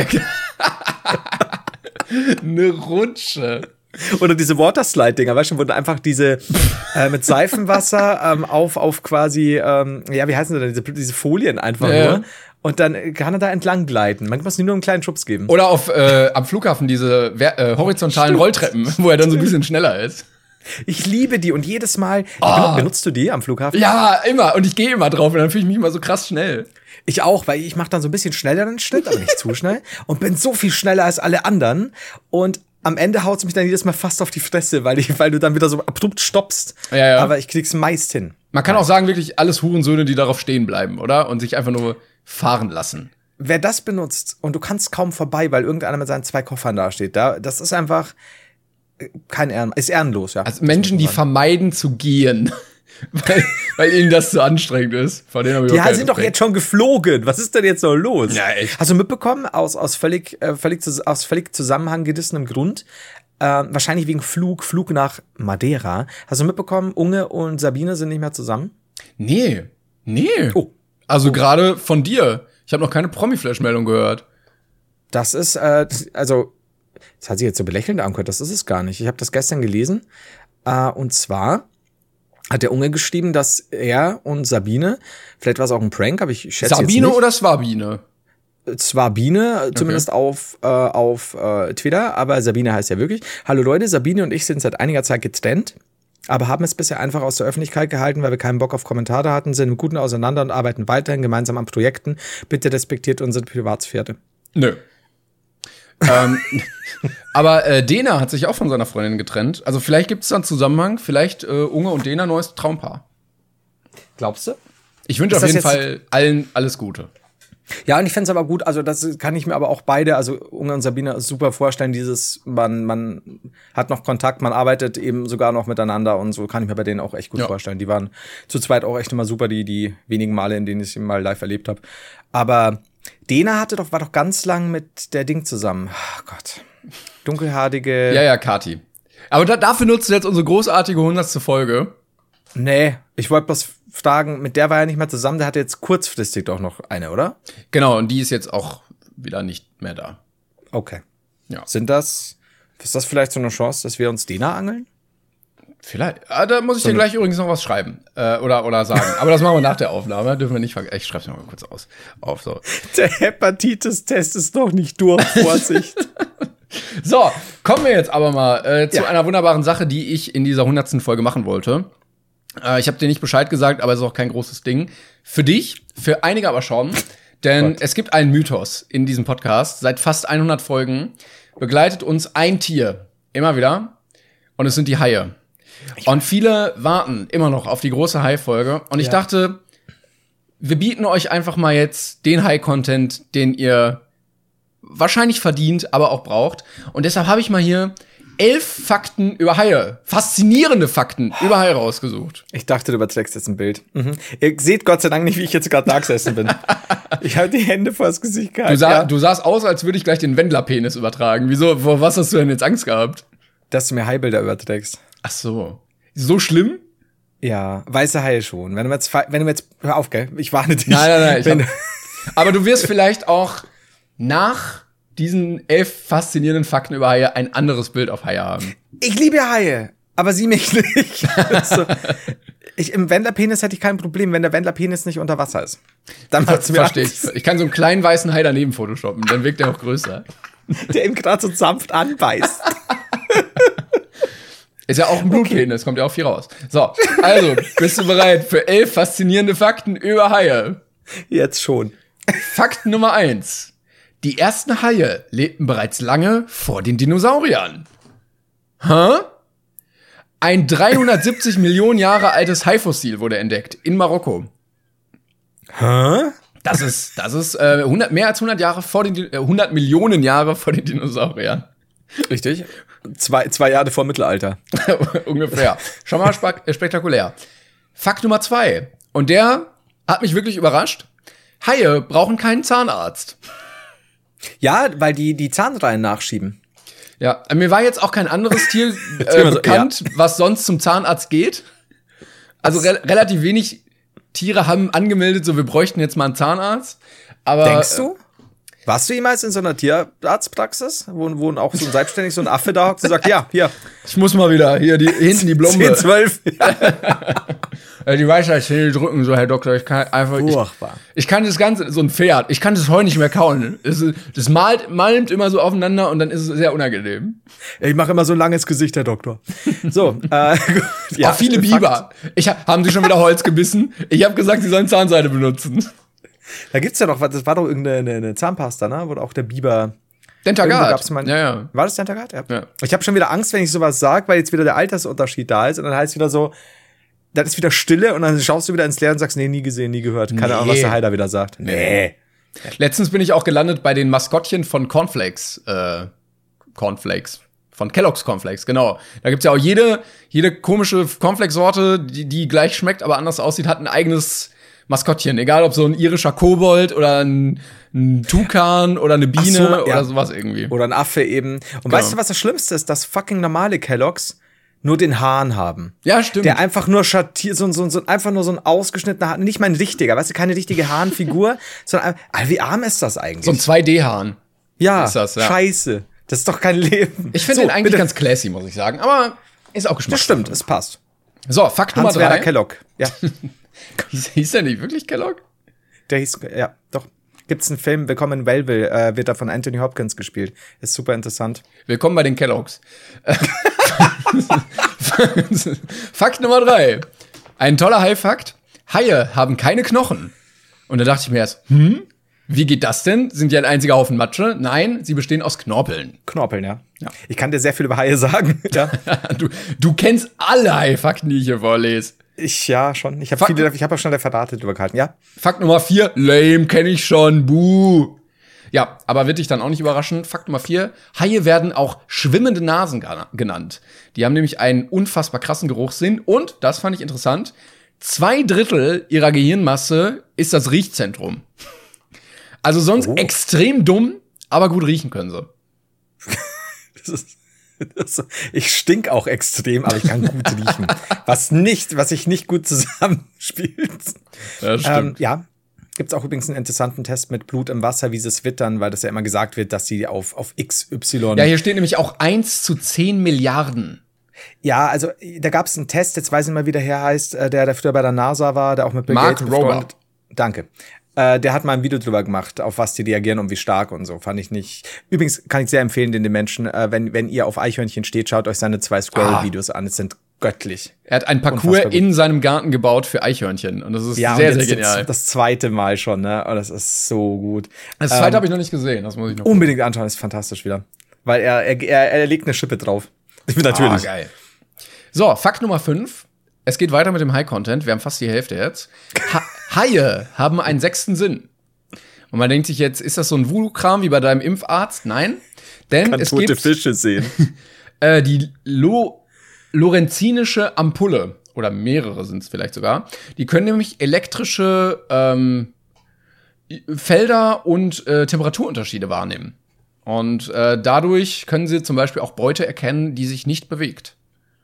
Eine Rutsche. Oder diese Waterslide-Dinger, weißt du, wo du einfach diese mit Seifenwasser auf quasi, wie heißen sie denn, diese Folien einfach nur. Und dann kann er da entlang gleiten. Manchmal muss es nur einen kleinen Schubs geben. Oder am Flughafen diese horizontalen Rolltreppen, wo er dann so ein bisschen schneller ist. Ich liebe die und jedes Mal, benutzt du die am Flughafen? Ja, immer. Und ich gehe immer drauf und dann fühle ich mich immer so krass schnell. Ich auch, weil ich mache dann so ein bisschen schneller den Schritt, aber nicht zu schnell. Und bin so viel schneller als alle anderen. Und am Ende haut's mich dann jedes Mal fast auf die Fresse, weil du dann wieder so abrupt stoppst. Ja. Aber ich krieg's meist hin. Man kann auch sagen, wirklich alles Hurensöhne, die darauf stehen bleiben, oder? Und sich einfach nur fahren lassen. Wer das benutzt und du kannst kaum vorbei, weil irgendeiner mit seinen 2 Koffern da steht, das ist einfach ist ehrenlos, ja. Also Menschen, die vermeiden zu gehen, weil ihnen das zu anstrengend ist. Von denen die sind doch jetzt schon geflogen. Was ist denn jetzt noch los? Ja, echt. Hast du mitbekommen, aus völlig zusammenhang gerissenem Grund, wahrscheinlich wegen Flug nach Madeira, hast du mitbekommen, Unge und Sabine sind nicht mehr zusammen? Nee. Oh. Also gerade von dir. Ich habe noch keine Promi-Flash-Meldung gehört. Das ist, das hat sich jetzt so belächelnd angehört, das ist es gar nicht. Ich habe das gestern gelesen. Und zwar hat der Unge geschrieben, dass er und Sabine, vielleicht war es auch ein Prank, aber ich schätze Sabine jetzt nicht. oder Swabine? Swabine, zumindest auf Twitter, aber Sabine heißt ja wirklich. Hallo Leute, Sabine und ich sind seit einiger Zeit getrennt, aber haben es bisher einfach aus der Öffentlichkeit gehalten, weil wir keinen Bock auf Kommentare hatten, sind im Guten auseinander und arbeiten weiterhin gemeinsam an Projekten. Bitte respektiert unsere Privatsphäre. Nö. Aber Dena hat sich auch von seiner Freundin getrennt. Also vielleicht gibt es da einen Zusammenhang. Vielleicht Unge und Dena neues Traumpaar. Glaubst du? Ich wünsche auf jeden Fall allen alles Gute. Ja, und ich fände es aber gut, also das kann ich mir aber auch beide, also Unge und Sabine, super vorstellen, man hat noch Kontakt, man arbeitet eben sogar noch miteinander und so kann ich mir bei denen auch echt gut vorstellen. Die waren zu zweit auch echt immer super, die wenigen Male, in denen ich sie mal live erlebt habe. Aber Dena war doch ganz lang mit der Ding zusammen. Oh Gott. Dunkelhaarige. Ja, Kati. Aber dafür nutzt du jetzt unsere großartige 100. Folge. Nee, ich wollte bloß fragen, mit der war er nicht mehr zusammen, der hatte jetzt kurzfristig doch noch eine, oder? Genau, und die ist jetzt auch wieder nicht mehr da. Okay. Ja. Ist das vielleicht so eine Chance, dass wir uns Dena angeln? Vielleicht. Da muss ich dir gleich übrigens noch was schreiben. Oder sagen. Aber das machen wir nach der Aufnahme. Dürfen wir nicht vergessen. Ich schreib's mir mal kurz auf. So. Der Hepatitis-Test ist doch nicht durch. Vorsicht. So, kommen wir jetzt aber mal zu einer wunderbaren Sache, die ich in dieser 100. Folge machen wollte. Ich habe dir nicht Bescheid gesagt, aber es ist auch kein großes Ding. Für dich, für einige aber schon. Denn es gibt einen Mythos in diesem Podcast. Seit fast 100 Folgen begleitet uns ein Tier immer wieder. Und es sind die Haie. Und viele warten immer noch auf die große Hai-Folge. Und ich dachte, wir bieten euch einfach mal jetzt den Hai-Content, den ihr wahrscheinlich verdient, aber auch braucht. Und deshalb habe ich mal hier 11 Fakten über Haie, faszinierende Fakten über Haie rausgesucht. Ich dachte, du überträgst jetzt ein Bild. Ihr seht Gott sei Dank nicht, wie ich jetzt gerade da gesessen bin. Ich habe die Hände vor das Gesicht gehalten. Du sahst aus, als würde ich gleich den Wendler-Penis übertragen. Wieso? Vor was hast du denn jetzt Angst gehabt? Dass du mir Haibilder überträgst. Ach so. So schlimm? Ja, weiße Haie schon. Wenn du jetzt, hör auf, gell? Ich warne dich. Nein. Aber du wirst vielleicht auch nach diesen 11 faszinierenden Fakten über Haie ein anderes Bild auf Haie haben. Ich liebe Haie, aber sie mich nicht. Also, im Wendler-Penis hätte ich kein Problem, wenn der Wendler-Penis nicht unter Wasser ist. Dann macht's mir Verstehe ich. Ich kann so einen kleinen weißen Hai daneben photoshoppen, dann wirkt er auch größer. Der ihm gerade so sanft anbeißt. Ist ja auch ein Blutpenis, kommt ja auch viel raus. So, also, bist du bereit für 11 faszinierende Fakten über Haie? Jetzt schon. Fakt Nummer 1. Die ersten Haie lebten bereits lange vor den Dinosauriern. Ein 370 Millionen Jahre altes Haifossil wurde entdeckt in Marokko. Das ist mehr als 100 Jahre vor den 100 Millionen Jahre vor den Dinosauriern. Richtig. Zwei Jahre vor Mittelalter. Ungefähr. Schon mal spektakulär. Fakt Nummer 2. Und der hat mich wirklich überrascht. Haie brauchen keinen Zahnarzt. Ja, weil die Zahnreihen nachschieben. Ja, mir war jetzt auch kein anderes Tier bekannt, was sonst zum Zahnarzt geht. Also relativ wenig Tiere haben angemeldet, so wir bräuchten jetzt mal einen Zahnarzt. Aber denkst du? Warst du jemals in so einer Tierarztpraxis, wo auch so selbstständig so ein Affe da hockt und sagt, ja, hier. Ich muss mal wieder, hier, hinten die Blombe. 10, 12. Die Weisheitszähne drücken so, Herr Doktor, ich kann einfach, ich kann das Ganze, so ein Pferd, ich kann das heute nicht mehr kauen. Das malmt immer so aufeinander und dann ist es sehr unangenehm. Ich mache immer so ein langes Gesicht, Herr Doktor. So, ja, auch viele Biber. Haben sie schon wieder Holz gebissen? Ich habe gesagt, sie sollen Zahnseide benutzen. Da gibt's ja noch, das war doch irgendeine Zahnpasta, ne? Wo auch der Biber. Dentagard. Ja. War das Dentagard? Ja. Ich habe schon wieder Angst, wenn ich sowas sage, weil jetzt wieder der Altersunterschied da ist und dann heißt es wieder so, dann ist wieder Stille und dann schaust du wieder ins Leere und sagst, nee, nie gesehen, nie gehört. Keine Ahnung, was der Hai da wieder sagt. Nee. Letztens bin ich auch gelandet bei den Maskottchen von Cornflakes. Von Kellogg's Cornflakes, genau. Da gibt's ja auch jede komische Cornflakes-Sorte, die gleich schmeckt, aber anders aussieht, hat ein eigenes Maskottchen. Egal, ob so ein irischer Kobold oder ein Tukan oder eine Biene oder sowas irgendwie. Oder ein Affe eben. Und weißt du, was das Schlimmste ist? Dass fucking normale Kellogg's nur den Hahn haben. Ja, stimmt. Der einfach nur schattiert, einfach nur so ein ausgeschnittener Hahn, nicht mal ein richtiger, weißt du, keine richtige Hahnfigur, sondern, wie arm ist das eigentlich? So ein 2D-Hahn. Ja, ist das, ja, scheiße. Das ist doch kein Leben. Ich finde den eigentlich ganz classy, muss ich sagen, aber ist auch Geschmack. Das stimmt, es passt. So, Fakt Nummer 3. Kellogg, ja. Hieß der nicht wirklich Kellogg? Der hieß, ja, doch. Gibt's einen Film, Willkommen in Belleville, wird da von Anthony Hopkins gespielt. Ist super interessant. Willkommen bei den Kelloggs. Fakt Nummer 3. Ein toller Hai-Fakt. Haie haben keine Knochen. Und da dachte ich mir erst, wie geht das denn? Sind die ein einziger Haufen Matsche? Nein, sie bestehen aus Knorpeln. Knorpeln, ja. Ich kann dir sehr viel über Haie sagen. Ja. Du kennst alle Hai-Fakten, die ich hier vorlese. Ja, schon. Ich habe auch schon der Verdacht drüber gehalten, ja. Fakt Nummer 4, lame, kenne ich schon, buh. Ja, aber wird dich dann auch nicht überraschen. Fakt Nummer 4, Haie werden auch schwimmende Nasen genannt. Die haben nämlich einen unfassbar krassen Geruchssinn und, das fand ich interessant, 2/3 ihrer Gehirnmasse ist das Riechzentrum. Also sonst extrem dumm, aber gut riechen können sie. Ich stink auch extrem, aber ich kann gut riechen. Was sich nicht gut zusammenspielt. Ja, stimmt. Ja, gibt's auch übrigens einen interessanten Test mit Blut im Wasser, wie sie es wittern, weil das ja immer gesagt wird, dass sie auf XY. Ja, hier steht nämlich auch 1:10 Milliarden. Ja, also da gab's einen Test, jetzt weiß ich mal, wie der Herr heißt, der früher bei der NASA war, der auch mit Bill Gates befreundet. Danke. Der hat mal ein Video drüber gemacht, auf was die reagieren und wie stark und so. Fand ich nicht. Übrigens kann ich sehr empfehlen, den Menschen, wenn ihr auf Eichhörnchen steht, schaut euch seine 2 Squirrel-Videos an. Es sind göttlich. Er hat ein Parcours in seinem Garten gebaut für Eichhörnchen. Und das ist sehr, sehr genial. Das zweite Mal schon, ne? Oh, das ist so gut. Das zweite habe ich noch nicht gesehen. Das muss ich noch unbedingt anschauen, das ist fantastisch wieder. Weil er legt eine Schippe drauf. Natürlich. Geil. So, Fakt Nummer 5. Es geht weiter mit dem High-Content. Wir haben fast die Hälfte jetzt. Haie haben einen 6. Sinn. Und man denkt sich jetzt, ist das so ein Voodoo-Kram wie bei deinem Impfarzt? Nein. Denn es gibt Fische sehen. Die lorenzinische Ampulle. Oder mehrere sind es vielleicht sogar. Die können nämlich elektrische Felder und Temperaturunterschiede wahrnehmen. Und dadurch können sie zum Beispiel auch Beute erkennen, die sich nicht bewegt.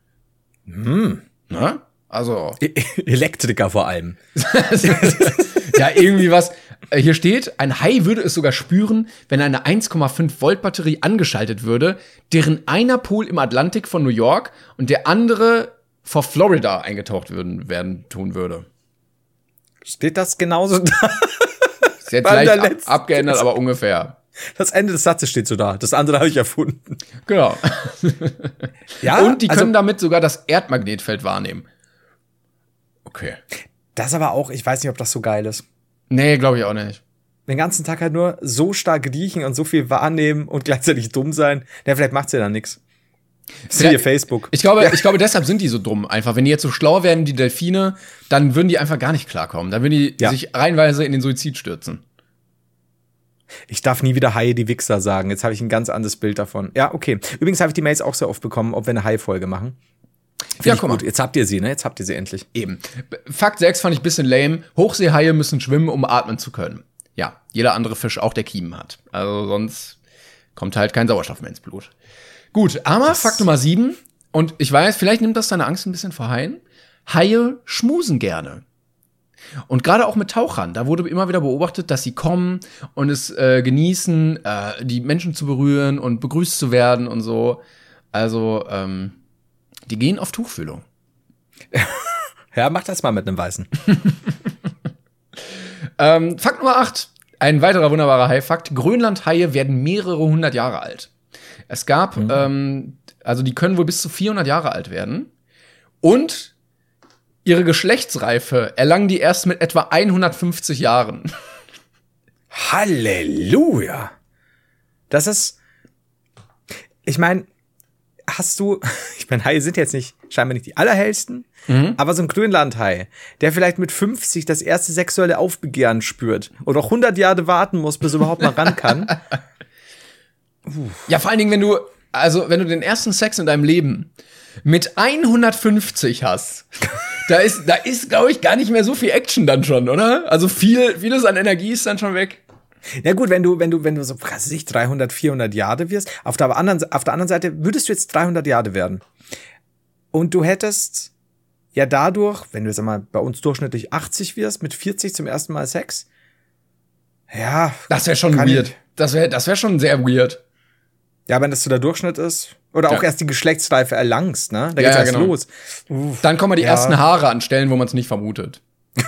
Na? Also. Elektriker vor allem. Ja, irgendwie was. Hier steht, ein Hai würde es sogar spüren, wenn eine 1,5 Volt Batterie angeschaltet würde, deren einer Pol im Atlantik von New York und der andere vor Florida eingetaucht tun würde. Steht das genauso da? Ist jetzt leicht abgeändert, aber ungefähr. Das Ende des Satzes steht so da. Das andere habe ich erfunden. Genau. Ja, und die können damit sogar das Erdmagnetfeld wahrnehmen. Okay. Das aber auch, ich weiß nicht, ob das so geil ist. Nee, glaube ich auch nicht. Den ganzen Tag halt nur so stark riechen und so viel wahrnehmen und gleichzeitig dumm sein. Ja, vielleicht macht's ja dann nix. Siehe Facebook. Ich glaube, deshalb sind die so dumm. Einfach, wenn die jetzt so schlau wären, die Delfine, dann würden die einfach gar nicht klarkommen. Dann würden die sich reihenweise in den Suizid stürzen. Ich darf nie wieder Haie die Wichser sagen. Jetzt habe ich ein ganz anderes Bild davon. Ja, okay. Übrigens habe ich die Mails auch sehr oft bekommen, ob wir eine Hai-Folge machen. Ja, guck mal. Jetzt habt ihr sie, ne? Jetzt habt ihr sie endlich. Eben. Fakt 6 fand ich ein bisschen lame. Hochseehaie müssen schwimmen, um atmen zu können. Ja, jeder andere Fisch auch, der Kiemen hat. Also sonst kommt halt kein Sauerstoff mehr ins Blut. Gut, aber Fakt Nummer 7. Und ich weiß, vielleicht nimmt das deine Angst ein bisschen vor Haien. Haie schmusen gerne. Und gerade auch mit Tauchern, da wurde immer wieder beobachtet, dass sie kommen und es genießen, die Menschen zu berühren und begrüßt zu werden und so. Also, die gehen auf Tuchfühlung. Ja, mach das mal mit einem Weißen. Fakt Nummer 8. Ein weiterer wunderbarer Hai-Fakt. Grönlandhaie werden mehrere 100 Jahre alt. Es gab, also die können wohl bis zu 400 Jahre alt werden. Und ihre Geschlechtsreife erlangen die erst mit etwa 150 Jahren. Halleluja! Das ist, ich meine, Haie sind jetzt scheinbar nicht die allerhellsten, aber so ein Grönlandhai, der vielleicht mit 50 das erste sexuelle Aufbegehren spürt und auch 100 Jahre warten muss, bis er überhaupt mal ran kann. Ja, vor allen Dingen, wenn du den ersten Sex in deinem Leben mit 150 hast, da ist, glaube ich, gar nicht mehr so viel Action dann schon, oder? Also vieles an Energie ist dann schon weg. Ja gut, wenn du so, 300, 400 Jahre wirst, auf der anderen Seite würdest du jetzt 300 Jahre werden. Und du hättest ja dadurch, wenn du jetzt einmal bei uns durchschnittlich 80 wirst, mit 40 zum ersten Mal Sex. Ja. Das wäre schon weird. Das wär schon sehr weird. Ja, wenn das so der Durchschnitt ist. Oder auch erst die Geschlechtsreife erlangst, ne? Da geht's erst los. Dann kommen die ersten Haare an Stellen, wo man es nicht vermutet.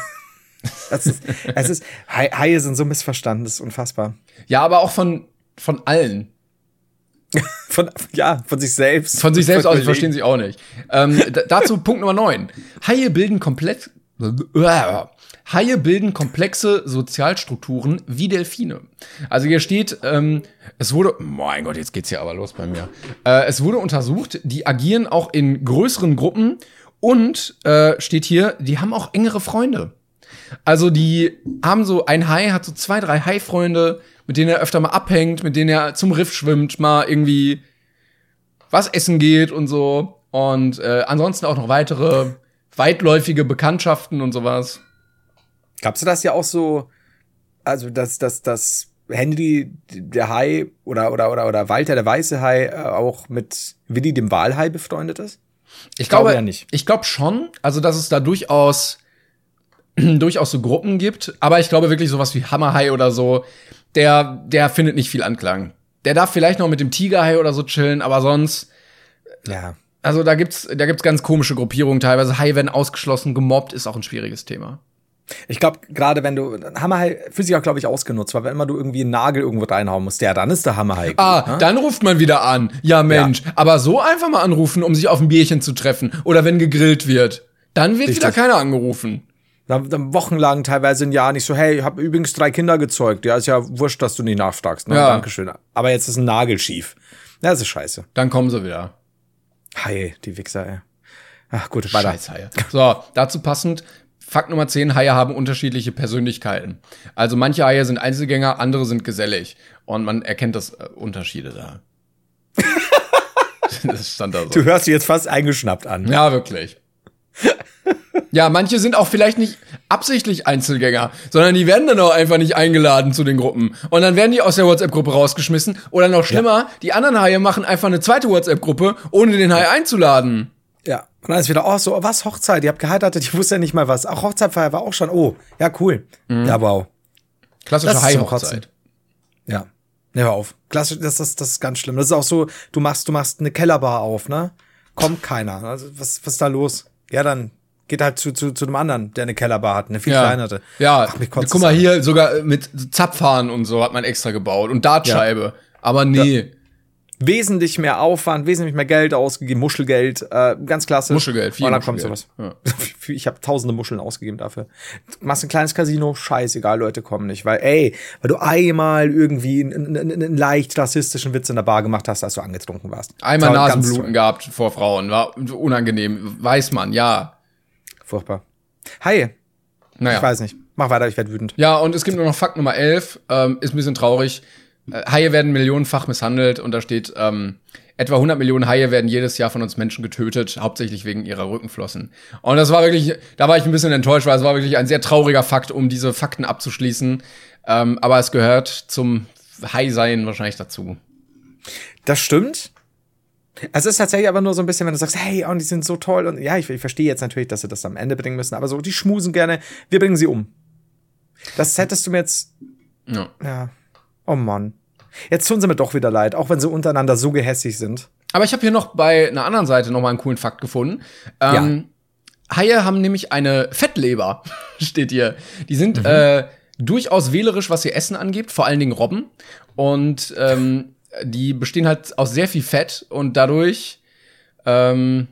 Haie sind so missverstanden, das ist unfassbar. Ja, aber auch von allen. Von sich selbst. Von sich selbst aus, die verstehen sich auch nicht. Dazu Punkt Nummer 9. Haie bilden komplexe Sozialstrukturen wie Delfine. Also hier steht, mein Gott, jetzt geht's hier aber los bei mir. Es wurde untersucht, die agieren auch in größeren Gruppen und steht hier, die haben auch engere Freunde. Also die haben ein Hai hat so 2, 3 Hai-Freunde, mit denen er öfter mal abhängt, mit denen er zum Riff schwimmt, mal irgendwie was essen geht und so. Und ansonsten auch noch weitere weitläufige Bekanntschaften und sowas. Glaubst du, das ja auch so, also dass Henry der Hai oder Walter der weiße Hai auch mit Willi dem Walhai befreundet ist? Ich glaube ja nicht. Ich glaube schon, also dass es da durchaus so Gruppen gibt, aber ich glaube wirklich sowas wie Hammerhai oder so, der findet nicht viel Anklang. Der darf vielleicht noch mit dem Tigerhai oder so chillen, aber sonst ja. Also da gibt's ganz komische Gruppierungen teilweise. Haie werden ausgeschlossen, gemobbt ist auch ein schwieriges Thema. Ich glaube, gerade wenn du, Hammerhai fühlt sich auch, glaube ich, ausgenutzt, weil wenn immer du irgendwie einen Nagel irgendwo reinhauen musst, ja, dann ist der Hammerhai gut, ne? Dann ruft man wieder an. Ja, Mensch. Ja. Aber so einfach mal anrufen, um sich auf ein Bierchen zu treffen. Oder wenn gegrillt wird. Dann wird wieder keiner angerufen. Dann wochenlang teilweise ein Jahr nicht so, hey, ich habe übrigens 3 Kinder gezeugt. Ja, ist ja wurscht, dass du nicht nachfragst. Ne? Ja. Dankeschön. Aber jetzt ist ein Nagel schief. Ja, das ist scheiße. Dann kommen sie wieder. Haie, die Wichser, ey. Ach gut, weiter. Scheißhaie. So, dazu passend, Fakt Nummer 10, Haie haben unterschiedliche Persönlichkeiten. Also manche Haie sind Einzelgänger, andere sind gesellig. Und man erkennt das Unterschiede da. Das stand da so. Du hörst dich jetzt fast eingeschnappt an. Ja, wirklich. Ja, manche sind auch vielleicht nicht absichtlich Einzelgänger, sondern die werden dann auch einfach nicht eingeladen zu den Gruppen. Und dann werden die aus der WhatsApp-Gruppe rausgeschmissen. Oder noch schlimmer, die anderen Haie machen einfach eine zweite WhatsApp-Gruppe, ohne den Hai einzuladen. Ja, und dann ist wieder, was, Hochzeit, ihr habt geheiratet, ich wusste ja nicht mal was. Auch Hochzeitfeier war auch schon, ja, cool. Ja, wow. Klassische Hai-Hochzeit. Ja, hör auf. Klassisch, das ist ganz schlimm. Das ist auch so, du machst eine Kellerbar auf, ne? Kommt keiner. Also, was ist da los? Ja, dann geht halt zu dem anderen, der eine Kellerbar hat, eine viel kleinere. Ja, guck mal hier, sogar mit Zapfhahn und so hat man extra gebaut und Dartscheibe. Ja. Aber nee. Ja. Wesentlich mehr Aufwand, wesentlich mehr Geld ausgegeben, Muschelgeld, ganz klassisch. Muschelgeld, viel Muschelgeld. Und dann kommt sowas. Ja. Ich habe tausende Muscheln ausgegeben dafür. Du machst ein kleines Casino, scheißegal, Leute kommen nicht. Weil du einmal irgendwie einen leicht rassistischen Witz in der Bar gemacht hast, als du angetrunken warst. Einmal Nasenbluten gehabt vor Frauen, war unangenehm, weiß man, ja. Furchtbar. Hi. Naja. Ich weiß nicht. Mach weiter, ich werde wütend. Ja, und es gibt nur noch Fakt Nummer 11, ist ein bisschen traurig. Haie werden millionenfach misshandelt und da steht, etwa 100 Millionen Haie werden jedes Jahr von uns Menschen getötet, hauptsächlich wegen ihrer Rückenflossen. Und das war wirklich, da war ich ein bisschen enttäuscht, weil es war wirklich ein sehr trauriger Fakt, um diese Fakten abzuschließen. Aber es gehört zum Hai-Sein wahrscheinlich dazu. Das stimmt. Es ist tatsächlich aber nur so ein bisschen, wenn du sagst, hey, die sind so toll. Und ja, ich verstehe jetzt natürlich, dass sie das am Ende bringen müssen, aber so, die schmusen gerne, wir bringen sie um. Das hättest du mir jetzt. Ja. Oh Mann. Jetzt tun sie mir doch wieder leid, auch wenn sie untereinander so gehässig sind. Aber ich habe hier noch bei einer anderen Seite noch mal einen coolen Fakt gefunden. Haie haben nämlich eine Fettleber, steht hier. Die sind durchaus wählerisch, was ihr Essen angeht, vor allen Dingen Robben. Und die bestehen halt aus sehr viel Fett und dadurch haben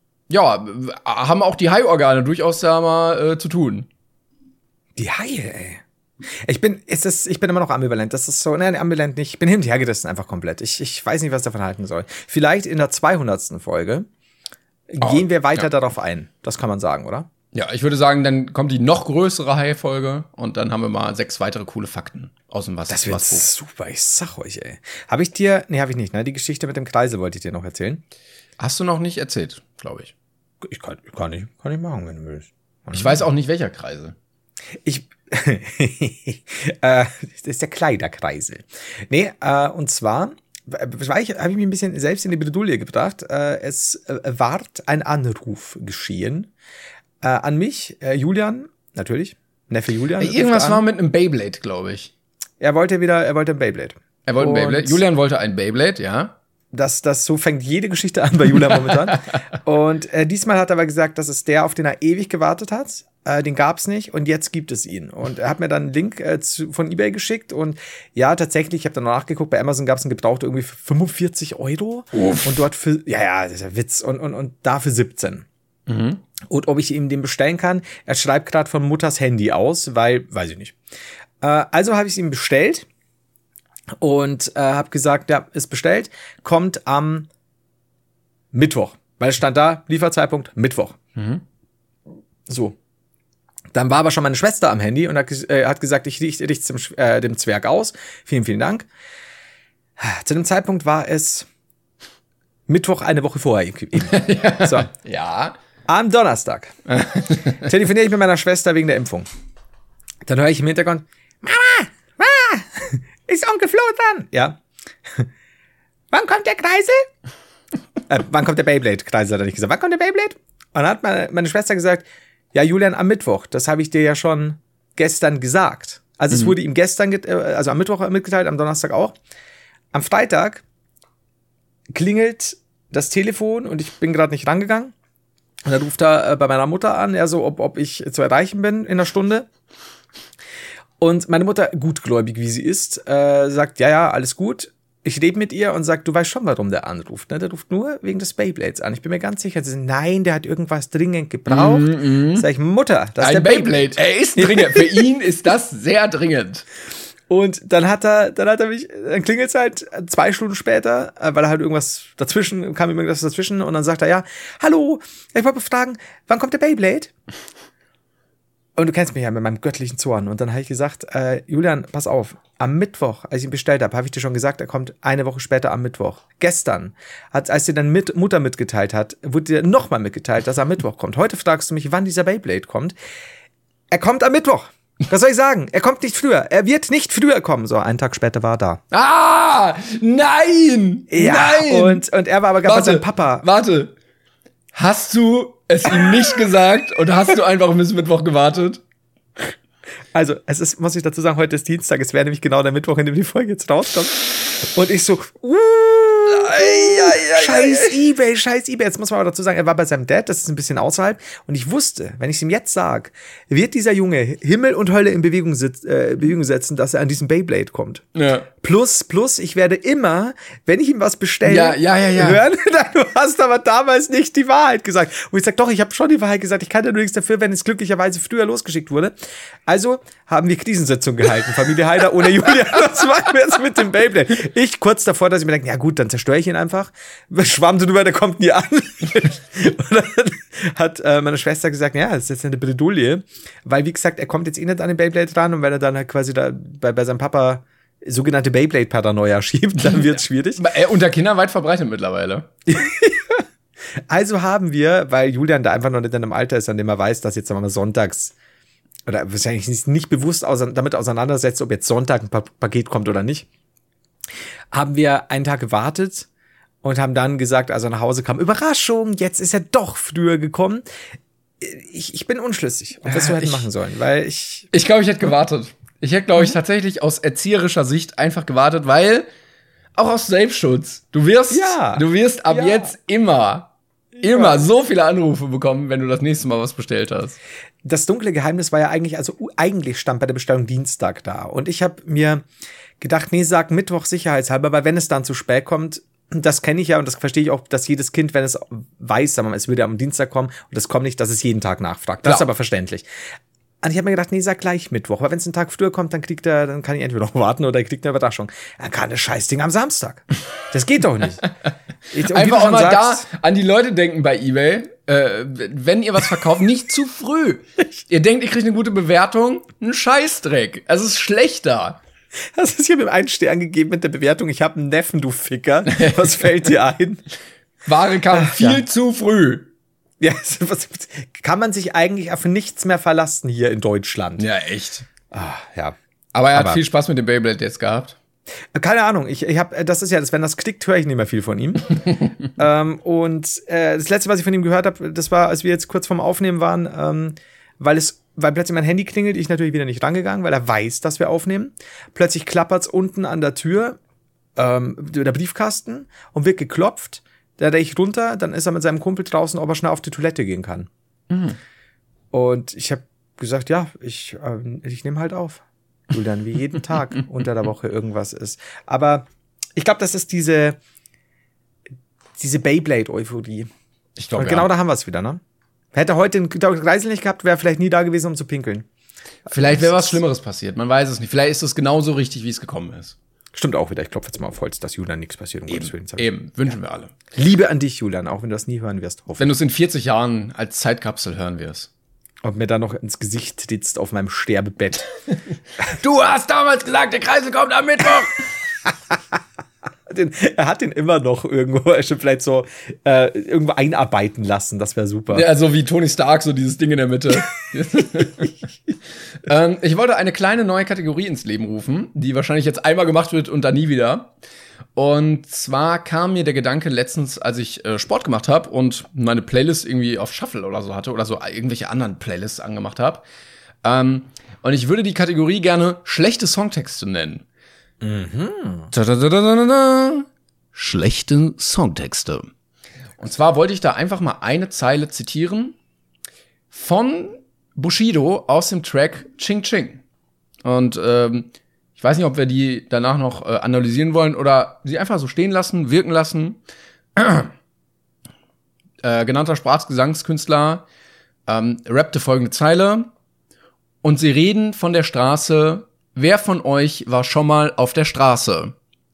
auch die Haiorgane durchaus da mal zu tun. Die Haie, ey. Ich bin immer noch ambivalent. Das ist so, nein, ambivalent nicht. Ich bin hin und her gerissen einfach komplett. Ich weiß nicht, was ich davon halten soll. Vielleicht in der 200. Folge gehen wir weiter darauf ein. Das kann man sagen, oder? Ja, ich würde sagen, dann kommt die noch größere Hai-Folge und dann haben wir mal 6 weitere coole Fakten aus dem Wasser. Das wird super, ich sag euch, ey. Habe ich nicht, ne? Die Geschichte mit dem Kreisel wollte ich dir noch erzählen. Hast du noch nicht erzählt, glaube ich. Kann ich machen, wenn du willst. Ich weiß auch nicht, welcher Kreisel. Das ist der Kleiderkreisel. Nee, und zwar habe ich mich ein bisschen selbst in die Bredouille gebracht. Es ward ein Anruf geschehen an mich, Julian, natürlich, Neffe Julian. Irgendwas war mit einem Beyblade, glaube ich. Er wollte ein Beyblade. Er wollte ein Beyblade. Julian wollte ein Beyblade, ja. So fängt jede Geschichte an bei Julian momentan. Und diesmal hat er aber gesagt, das ist der, auf den er ewig gewartet hat. Den gab's nicht und jetzt gibt es ihn. Und er hat mir dann einen Link von eBay geschickt und ja, tatsächlich, ich habe dann nachgeguckt, bei Amazon gab's einen gebraucht irgendwie für 45 €. Uff. Und dort für, das ist ja Witz, und da für 17. Mhm. Und ob ich ihm den bestellen kann, er schreibt gerade von Mutters Handy aus, weil, weiß ich nicht. Also habe ich es ihm bestellt und habe gesagt, ja, ist bestellt, kommt am Mittwoch, weil es stand da, Lieferzeitpunkt Mittwoch. Mhm. So. Dann war aber schon meine Schwester am Handy und hat gesagt, ich richte dem Zwerg aus. Vielen, vielen Dank. Zu dem Zeitpunkt war es Mittwoch, eine Woche vorher. So. Ja. Am Donnerstag telefoniere ich mit meiner Schwester wegen der Impfung. Dann höre ich im Hintergrund, Mama, ist Onkel Flo dran? Ja. Wann kommt der Kreisel? Wann kommt der Beyblade? Kreisel hat er nicht gesagt. Wann kommt der Beyblade? Und dann hat meine Schwester gesagt, ja, Julian, am Mittwoch. Das habe ich dir ja schon gestern gesagt. Also es wurde ihm gestern, also am Mittwoch mitgeteilt, am Donnerstag auch. Am Freitag klingelt das Telefon und ich bin gerade nicht rangegangen. Und dann ruft er bei meiner Mutter an, so, ob ich zu erreichen bin in einer Stunde. Und meine Mutter, gutgläubig wie sie ist, sagt, ja, alles gut. Ich rede mit ihr und sagt, du weißt schon, warum der anruft. Ne? Der ruft nur wegen des Beyblades an. Ich bin mir ganz sicher. Sie sagt, nein, der hat irgendwas dringend gebraucht. Sag ich, Mutter, das ist der Beyblade. Er ist dringend. Für ihn ist das sehr dringend. Und dann klingelt es halt 2 Stunden später, weil er halt kam ihm irgendwas dazwischen und dann sagt er, ja, hallo, ich wollte fragen, wann kommt der Beyblade? Und du kennst mich ja mit meinem göttlichen Zorn. Und dann habe ich gesagt, Julian, pass auf, am Mittwoch, als ich ihn bestellt habe ich dir schon gesagt, er kommt eine Woche später am Mittwoch. Gestern, als dir dann Mutter mitgeteilt hat, wurde dir nochmal mitgeteilt, dass er am Mittwoch kommt. Heute fragst du mich, wann dieser Beyblade kommt. Er kommt am Mittwoch. Was soll ich sagen? Er kommt nicht früher. Er wird nicht früher kommen. So, einen Tag später war er da. Ah, nein! Ja, nein! Und er war aber gerade bei seinem Papa. Warte. Hast du es ihm nicht gesagt und hast du einfach bis Mittwoch gewartet? Also, muss ich dazu sagen, heute ist Dienstag. Es wäre nämlich genau der Mittwoch, in dem die Folge jetzt rauskommt. Und ich so, scheiß eBay. Jetzt muss man aber dazu sagen, er war bei seinem Dad, das ist ein bisschen außerhalb. Und ich wusste, wenn ich es ihm jetzt sage, wird dieser Junge Himmel und Hölle in Bewegung setzen, dass er an diesen Beyblade kommt. Ja. Plus, ich werde immer, wenn ich ihm was bestelle, ja. hören, du hast aber damals nicht die Wahrheit gesagt. Und ich sag, doch, ich habe schon die Wahrheit gesagt. Ich kann ja nur nichts dafür, wenn es glücklicherweise früher losgeschickt wurde. Also haben wir Krisensitzung gehalten, Familie Heider ohne Julian. Was machen wir jetzt mit dem Beyblade? Ich kurz davor, dass ich mir denke, ja gut, dann zerstöre ich ihn einfach. Schwamm drüber, der kommt nie an. Und dann hat meine Schwester gesagt, ja, das ist jetzt eine Bredouille. Weil, wie gesagt, er kommt jetzt nicht an den Beyblade ran und wenn er dann halt quasi da bei seinem Papa sogenannte Beyblade-Paranoia schiebt, dann wird's schwierig. Unter Kindern weit verbreitet mittlerweile. Also haben wir, weil Julian da einfach noch nicht in einem Alter ist, an dem er weiß, dass jetzt sagen wir mal sonntags oder wahrscheinlich nicht bewusst damit auseinandersetzt, ob jetzt Sonntag ein Paket kommt oder nicht, haben wir einen Tag gewartet und haben dann gesagt, als er nach Hause kam, Überraschung, jetzt ist er doch früher gekommen. Ich bin unschlüssig, was wir hätten machen sollen, weil ich glaube, ich hätte gewartet. Ich hätte, glaube ich, tatsächlich aus erzieherischer Sicht einfach gewartet, weil auch aus Selbstschutz. Du wirst ab jetzt immer so viele Anrufe bekommen, wenn du das nächste Mal was bestellt hast. Das dunkle Geheimnis war ja eigentlich stand bei der Bestellung Dienstag da. Und ich habe mir gedacht, nee, sag Mittwoch sicherheitshalber, weil wenn es dann zu spät kommt, das kenne ich ja und das verstehe ich auch, dass jedes Kind, wenn es weiß, sagen wir mal, es würde am Dienstag kommen und es kommt nicht, dass es jeden Tag nachfragt. Das ist aber verständlich. Und ich habe mir gedacht, nee, sag gleich Mittwoch. Weil wenn es einen Tag früher kommt, dann kann ich entweder noch warten oder er kriegt eine Überraschung. Dann kann das Scheißding am Samstag. Das geht doch nicht. Einfach auch mal da an die Leute denken bei eBay. Wenn ihr was verkauft, nicht zu früh. Ihr denkt, ihr kriegt eine gute Bewertung, ein Scheißdreck. Es ist schlechter. Das ist hier mit einem Stern gegeben mit der Bewertung. Ich habe einen Neffen, du Ficker. Was fällt dir ein? Ware kam viel zu früh. Ja, kann man sich eigentlich auf nichts mehr verlassen hier in Deutschland. Ja, echt. Ja. Aber er hat viel Spaß mit dem Beyblade jetzt gehabt. Keine Ahnung, das ist ja das, wenn das klickt, höre ich nicht mehr viel von ihm. Und das letzte, was ich von ihm gehört habe, das war, als wir jetzt kurz vorm Aufnehmen waren, weil plötzlich mein Handy klingelt, ich natürlich wieder nicht rangegangen, weil er weiß, dass wir aufnehmen. Plötzlich klappert's unten an der Tür, der Briefkasten, und wird geklopft. Da gehe ich runter, dann ist er mit seinem Kumpel draußen, ob er schnell auf die Toilette gehen kann. Mhm. Und ich habe gesagt, ja, ich nehme halt auf. Julian, wie jeden Tag unter der Woche irgendwas ist. Aber ich glaube, das ist diese Beyblade-Euphorie. Ich glaube, genau da haben wir es wieder, ne? Hätte heute den Kreisel nicht gehabt, wäre vielleicht nie da gewesen, um zu pinkeln. Vielleicht wäre was Schlimmeres passiert, man weiß es nicht. Vielleicht ist es genauso richtig, wie es gekommen ist. Stimmt auch wieder. Ich klopfe jetzt mal auf Holz, dass Julian nichts passiert. Eben, wünschen wir alle. Liebe an dich, Julian, auch wenn du das nie hören wirst. Wenn du es in 40 Jahren als Zeitkapsel hören wirst. Und mir dann noch ins Gesicht sitzt auf meinem Sterbebett. Du hast damals gesagt, der Kreisel kommt am Mittwoch. Er hat den immer noch irgendwo, vielleicht so irgendwo einarbeiten lassen. Das wäre super. Ja, so wie Tony Stark, so dieses Ding in der Mitte. Ich wollte eine kleine neue Kategorie ins Leben rufen, die wahrscheinlich jetzt einmal gemacht wird und dann nie wieder. Und zwar kam mir der Gedanke letztens, als ich Sport gemacht habe und meine Playlist irgendwie auf Shuffle oder so hatte oder so irgendwelche anderen Playlists angemacht habe. Und ich würde die Kategorie gerne schlechte Songtexte nennen. Mhm. Schlechte Songtexte. Und zwar wollte ich da einfach mal eine Zeile zitieren von Bushido aus dem Track Ching Ching. Und ich weiß nicht, ob wir die danach noch analysieren wollen oder sie einfach so stehen lassen, wirken lassen. Genannter Sprachgesangskünstler rappte folgende Zeile. Und sie reden von der Straße. Wer von euch war schon mal auf der Straße?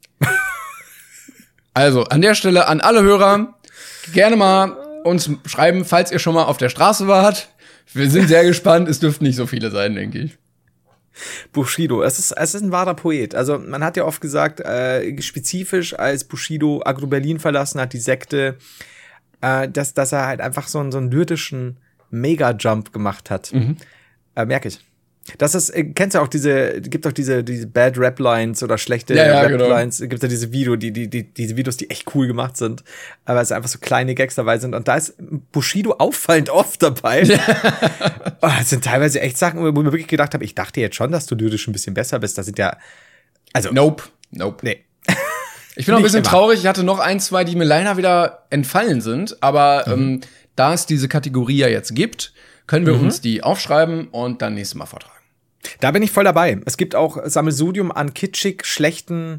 Also, an der Stelle an alle Hörer, gerne mal uns schreiben, falls ihr schon mal auf der Straße wart. Wir sind sehr gespannt. Es dürften nicht so viele sein, denke ich. Bushido, es ist ein wahrer Poet. Also man hat ja oft gesagt, spezifisch als Bushido Agro-Berlin verlassen hat, die Sekte, dass er halt einfach so einen lyrischen Mega-Jump gemacht hat. Merke ich. Das ist, kennst du auch gibt auch diese Bad Rap-Lines oder schlechte Rap-Lines, genau. Gibt ja diese Videos, die echt cool gemacht sind, aber es einfach so kleine Gags dabei sind und da ist Bushido auffallend oft dabei. Es sind teilweise echt Sachen, wo ich mir wirklich gedacht habe, ich dachte jetzt schon, dass du lyrisch ein bisschen besser bist, das sind ja, also. Nope. Nee. Ich bin auch ein bisschen traurig, ich hatte noch 1, 2, die mir leider wieder entfallen sind, aber da es diese Kategorie ja jetzt gibt, können wir uns die aufschreiben und dann nächstes Mal vortragen. Da bin ich voll dabei. Es gibt auch Sammelsurium an kitschig, schlechten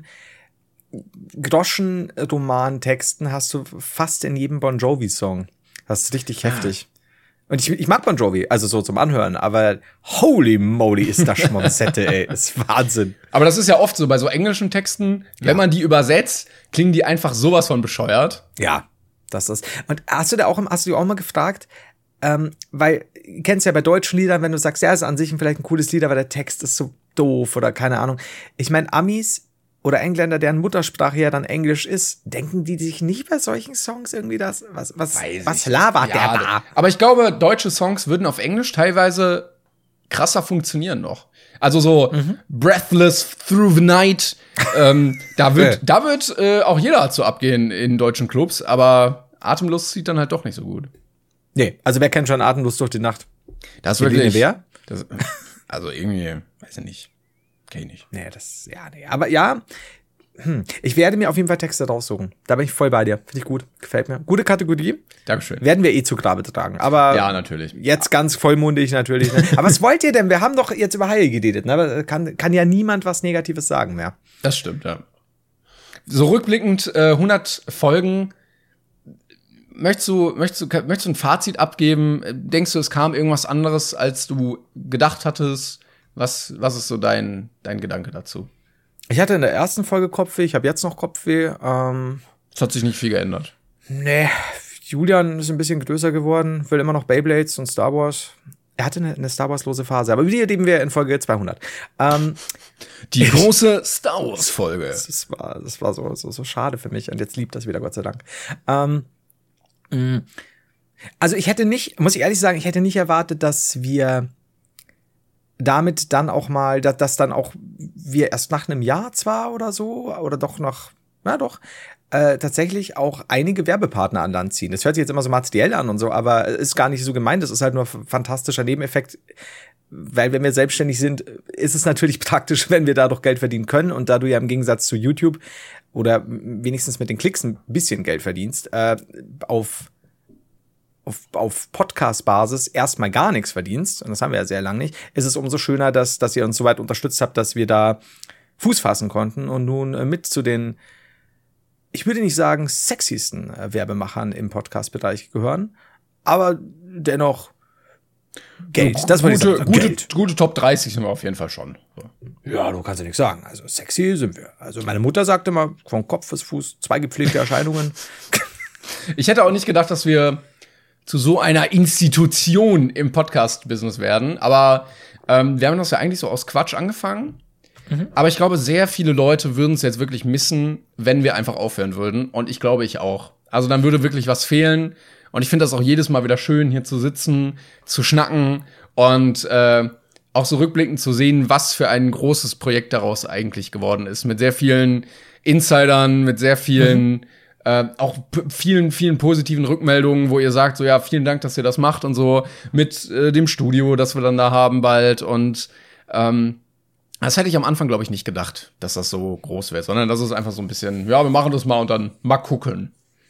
Groschen-Romantexten hast du fast in jedem Bon Jovi-Song. Das ist richtig heftig. Und ich mag Bon Jovi, also so zum Anhören, aber holy moly ist das Schmonzette, ey. Das ist Wahnsinn. Aber das ist ja oft so bei so englischen Texten, wenn man die übersetzt, klingen die einfach sowas von bescheuert. Ja, das ist. Und hast du dir auch mal gefragt, weil, kennst ja bei deutschen Liedern, wenn du sagst, ja, ist an sich vielleicht ein cooles Lied, aber der Text ist so doof oder keine Ahnung. Ich meine, Amis oder Engländer, deren Muttersprache ja dann Englisch ist, denken die sich nicht bei solchen Songs irgendwie das, was labert der da? Aber ich glaube, deutsche Songs würden auf Englisch teilweise krasser funktionieren noch. Also so Breathless Through the Night, da wird auch jeder dazu abgehen in deutschen Clubs, aber Atemlos sieht dann halt doch nicht so gut. Nee, also wer kennt schon Atemlos durch die Nacht? Das ist wirklich. Wer? Also irgendwie, weiß ich nicht. Kenn ich nicht. Nee, aber ja, ich werde mir auf jeden Fall Texte raussuchen. Da bin ich voll bei dir. Finde ich gut. Gefällt mir. Gute Kategorie. Dankeschön. Werden wir zu Grabe tragen. Aber ja, natürlich. Jetzt ganz vollmundig natürlich. Ne? Aber was wollt ihr denn? Wir haben doch jetzt über Heil geredet. Ne? Aber kann ja niemand was Negatives sagen mehr. Das stimmt, ja. So rückblickend 100 Folgen. Möchtest du ein Fazit abgeben? Denkst du, es kam irgendwas anderes, als du gedacht hattest? Was ist so dein Gedanke dazu? Ich hatte in der ersten Folge Kopfweh, ich habe jetzt noch Kopfweh. Es hat sich nicht viel geändert. Nee, Julian ist ein bisschen größer geworden, will immer noch Beyblades und Star Wars. Er hatte eine Star Wars-lose Phase, aber über die reden wir in Folge 200. Die große Star Wars-Folge. Das war so schade für mich und jetzt liebt das wieder, Gott sei Dank. Also muss ich ehrlich sagen, ich hätte nicht erwartet, dass wir damit dann auch mal, dass dann auch wir erst nach einem Jahr zwar oder so, oder doch noch, tatsächlich auch einige Werbepartner an Land ziehen. Das hört sich jetzt immer so materiell an und so, aber ist gar nicht so gemeint. Das ist halt nur ein fantastischer Nebeneffekt, weil wenn wir selbstständig sind, ist es natürlich praktisch, wenn wir dadurch Geld verdienen können. Und da du ja im Gegensatz zu YouTube oder wenigstens mit den Klicks ein bisschen Geld verdienst, auf Podcast-Basis erstmal gar nichts verdienst, und das haben wir ja sehr lange nicht, ist es umso schöner, dass ihr uns so weit unterstützt habt, dass wir da Fuß fassen konnten und nun mit zu den, ich würde nicht sagen sexiesten Werbemachern im Podcast-Bereich gehören, aber dennoch Geld. Das war gute Top 30 sind wir auf jeden Fall schon. So. Ja, du kannst ja nichts sagen. Also sexy sind wir. Also meine Mutter sagte immer, von Kopf bis Fuß 2 gepflegte Erscheinungen. Ich hätte auch nicht gedacht, dass wir zu so einer Institution im Podcast-Business werden. Aber wir haben das ja eigentlich so aus Quatsch angefangen. Aber ich glaube, sehr viele Leute würden es jetzt wirklich missen, wenn wir einfach aufhören würden. Und ich glaube, ich auch. Also dann würde wirklich was fehlen. Und ich finde das auch jedes Mal wieder schön, hier zu sitzen, zu schnacken und auch so rückblickend zu sehen, was für ein großes Projekt daraus eigentlich geworden ist. Mit sehr vielen Insidern, mit sehr vielen auch vielen positiven Rückmeldungen, wo ihr sagt, so ja, vielen Dank, dass ihr das macht und so, mit dem Studio, das wir dann da haben bald. Und das hätte ich am Anfang, glaube ich, nicht gedacht, dass das so groß wird, sondern das ist einfach so ein bisschen, ja, wir machen das mal und dann mal gucken.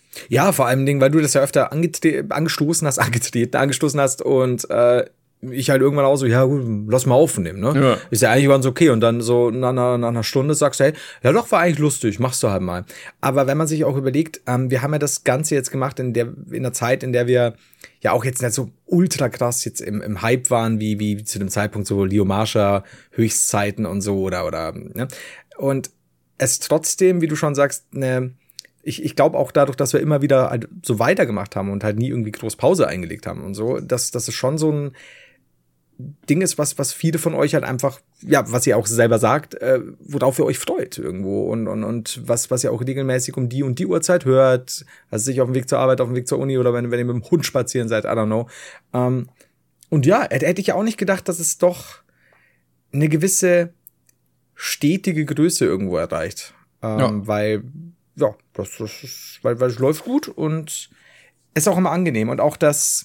Ja, vor allem Dingen, weil du das ja öfter angestoßen hast und ich halt irgendwann auch so, ja gut, lass mal aufnehmen, ne? Ja. Ist ja eigentlich ganz okay. Und dann so nach einer Stunde sagst du, hey, ja doch, war eigentlich lustig, machst du halt mal. Aber wenn man sich auch überlegt, wir haben ja das Ganze jetzt gemacht in der Zeit, in der wir ja auch jetzt nicht so ultra krass jetzt im Hype waren, wie zu dem Zeitpunkt so Leo Marsha Höchstzeiten und so oder ne? Und es trotzdem, wie du schon sagst, ne, ich glaube auch dadurch, dass wir immer wieder halt so weitergemacht haben und halt nie irgendwie groß Pause eingelegt haben und so, dass es schon so ein Ding ist, was viele von euch halt einfach, ja, was ihr auch selber sagt, worauf ihr euch freut irgendwo und was ihr auch regelmäßig um die und die Uhrzeit hört, also sich auf dem Weg zur Arbeit, auf dem Weg zur Uni oder wenn ihr mit dem Hund spazieren seid, I don't know. Und ja, hätte ich ja auch nicht gedacht, dass es doch eine gewisse stetige Größe irgendwo erreicht. Weil, ja, das ist, weil es läuft gut und ist auch immer angenehm und auch dass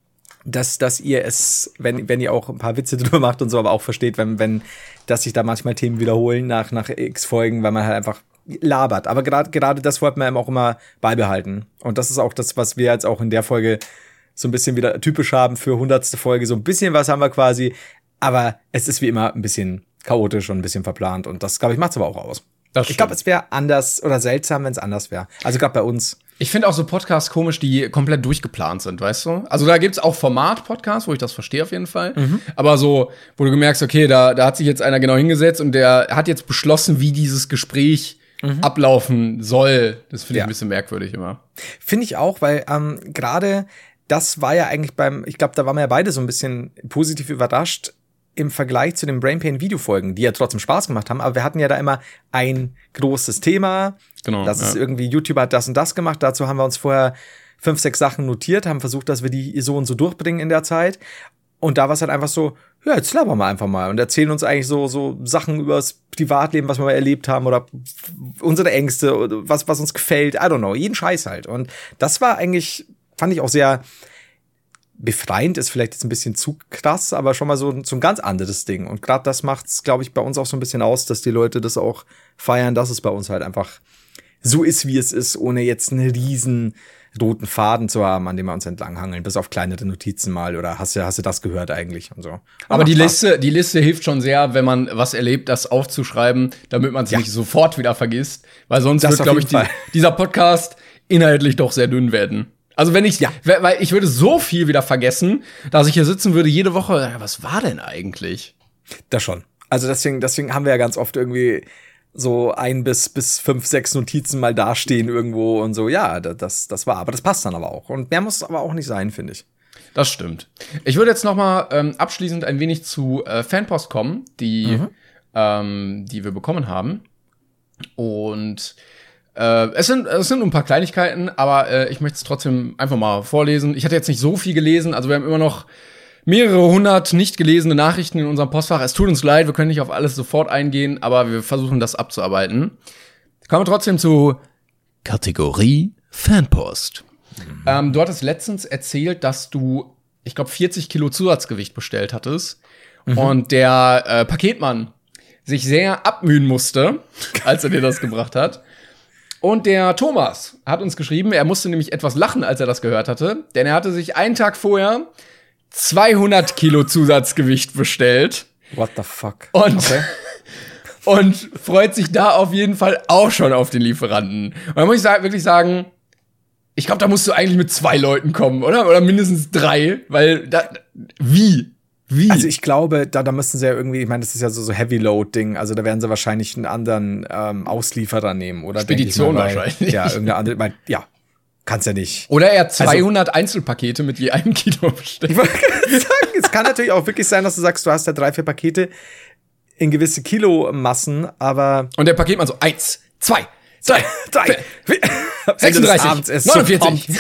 ihr es, wenn ihr auch ein paar Witze drüber macht und so, aber auch versteht, dass sich da manchmal Themen wiederholen nach x Folgen, weil man halt einfach labert. Aber gerade das wollten wir auch immer beibehalten. Und das ist auch das, was wir jetzt auch in der Folge so ein bisschen wieder typisch haben für 100. Folge. So ein bisschen was haben wir quasi, aber es ist wie immer ein bisschen chaotisch und ein bisschen verplant. Und das, glaube ich, macht's aber auch aus. Ich glaube, es wäre anders oder seltsam, wenn es anders wäre. Also gerade bei uns. Ich finde auch so Podcasts komisch, die komplett durchgeplant sind, weißt du? Also da gibt's auch Format-Podcasts, wo ich das verstehe auf jeden Fall. Aber so, wo du gemerkst, okay, da hat sich jetzt einer genau hingesetzt und der hat jetzt beschlossen, wie dieses Gespräch ablaufen soll. Das finde ich ein bisschen merkwürdig immer. Finde ich auch, weil gerade das war ja eigentlich ich glaube, da waren wir ja beide so ein bisschen positiv überrascht, im Vergleich zu den Brain Pain Videofolgen, die ja trotzdem Spaß gemacht haben, aber wir hatten ja da immer ein großes Thema. Genau. Das ist irgendwie, YouTuber hat das und das gemacht. Dazu haben wir uns vorher 5, 6 Sachen notiert, haben versucht, dass wir die so und so durchbringen in der Zeit. Und da war es halt einfach so, ja, jetzt labern wir einfach mal und erzählen uns eigentlich so Sachen über das Privatleben, was wir mal erlebt haben oder unsere Ängste, oder was uns gefällt, I don't know, jeden Scheiß halt. Und das war eigentlich, fand ich auch sehr befreiend, ist vielleicht jetzt ein bisschen zu krass, aber schon mal so ein ganz anderes Ding. Und gerade das macht's, glaube ich, bei uns auch so ein bisschen aus, dass die Leute das auch feiern, dass es bei uns halt einfach so ist, wie es ist, ohne jetzt einen riesen roten Faden zu haben, an dem wir uns entlanghangeln, bis auf kleinere Notizen mal oder hast du das gehört eigentlich und so. Aber die Liste hilft schon sehr, wenn man was erlebt, das aufzuschreiben, damit man es nicht sofort wieder vergisst, weil sonst wird, glaube ich, dieser Podcast inhaltlich doch sehr dünn werden. Also weil ich würde so viel wieder vergessen, dass ich hier sitzen würde jede Woche, was war denn eigentlich? Das schon. Also deswegen haben wir ja ganz oft irgendwie so 1 bis 5, 6 Notizen mal dastehen irgendwo und so. Ja, das war. Aber das passt dann aber auch. Und mehr muss aber auch nicht sein, finde ich. Das stimmt. Ich würde jetzt noch mal abschließend ein wenig zu Fanpost kommen, die wir bekommen haben. Und es sind ein paar Kleinigkeiten, aber ich möchte es trotzdem einfach mal vorlesen. Ich hatte jetzt nicht so viel gelesen, also wir haben immer noch mehrere hundert nicht gelesene Nachrichten in unserem Postfach. Es tut uns leid, wir können nicht auf alles sofort eingehen, aber wir versuchen das abzuarbeiten. Kommen wir trotzdem zu Kategorie Fanpost. Du hattest letztens erzählt, dass du, ich glaube, 40 Kilo Zusatzgewicht bestellt hattest und der Paketmann sich sehr abmühen musste, als er dir das gebracht hat. Und der Thomas hat uns geschrieben, er musste nämlich etwas lachen, als er das gehört hatte, denn er hatte sich einen Tag vorher 200 Kilo Zusatzgewicht bestellt. What the fuck? Und freut sich da auf jeden Fall auch schon auf den Lieferanten. Und da muss ich wirklich sagen, ich glaube, da musst du eigentlich mit 2 Leuten kommen, oder? Oder mindestens 3, weil wie? Also ich glaube, da müssen sie ja irgendwie, ich meine, das ist ja so Heavy-Load-Ding, also da werden sie wahrscheinlich einen anderen Auslieferer nehmen, oder? Spedition wahrscheinlich. Ja, irgendeine andere, ja, kannst ja nicht. Oder er 200 Einzelpakete mit je 1 Kilo bestellt. Ich wollte sagen, es kann natürlich auch wirklich sein, dass du sagst, du hast ja 3, 4 Pakete in gewisse Kilomassen, aber. Und der Paketmann so 1, 2, 3, 36, 49.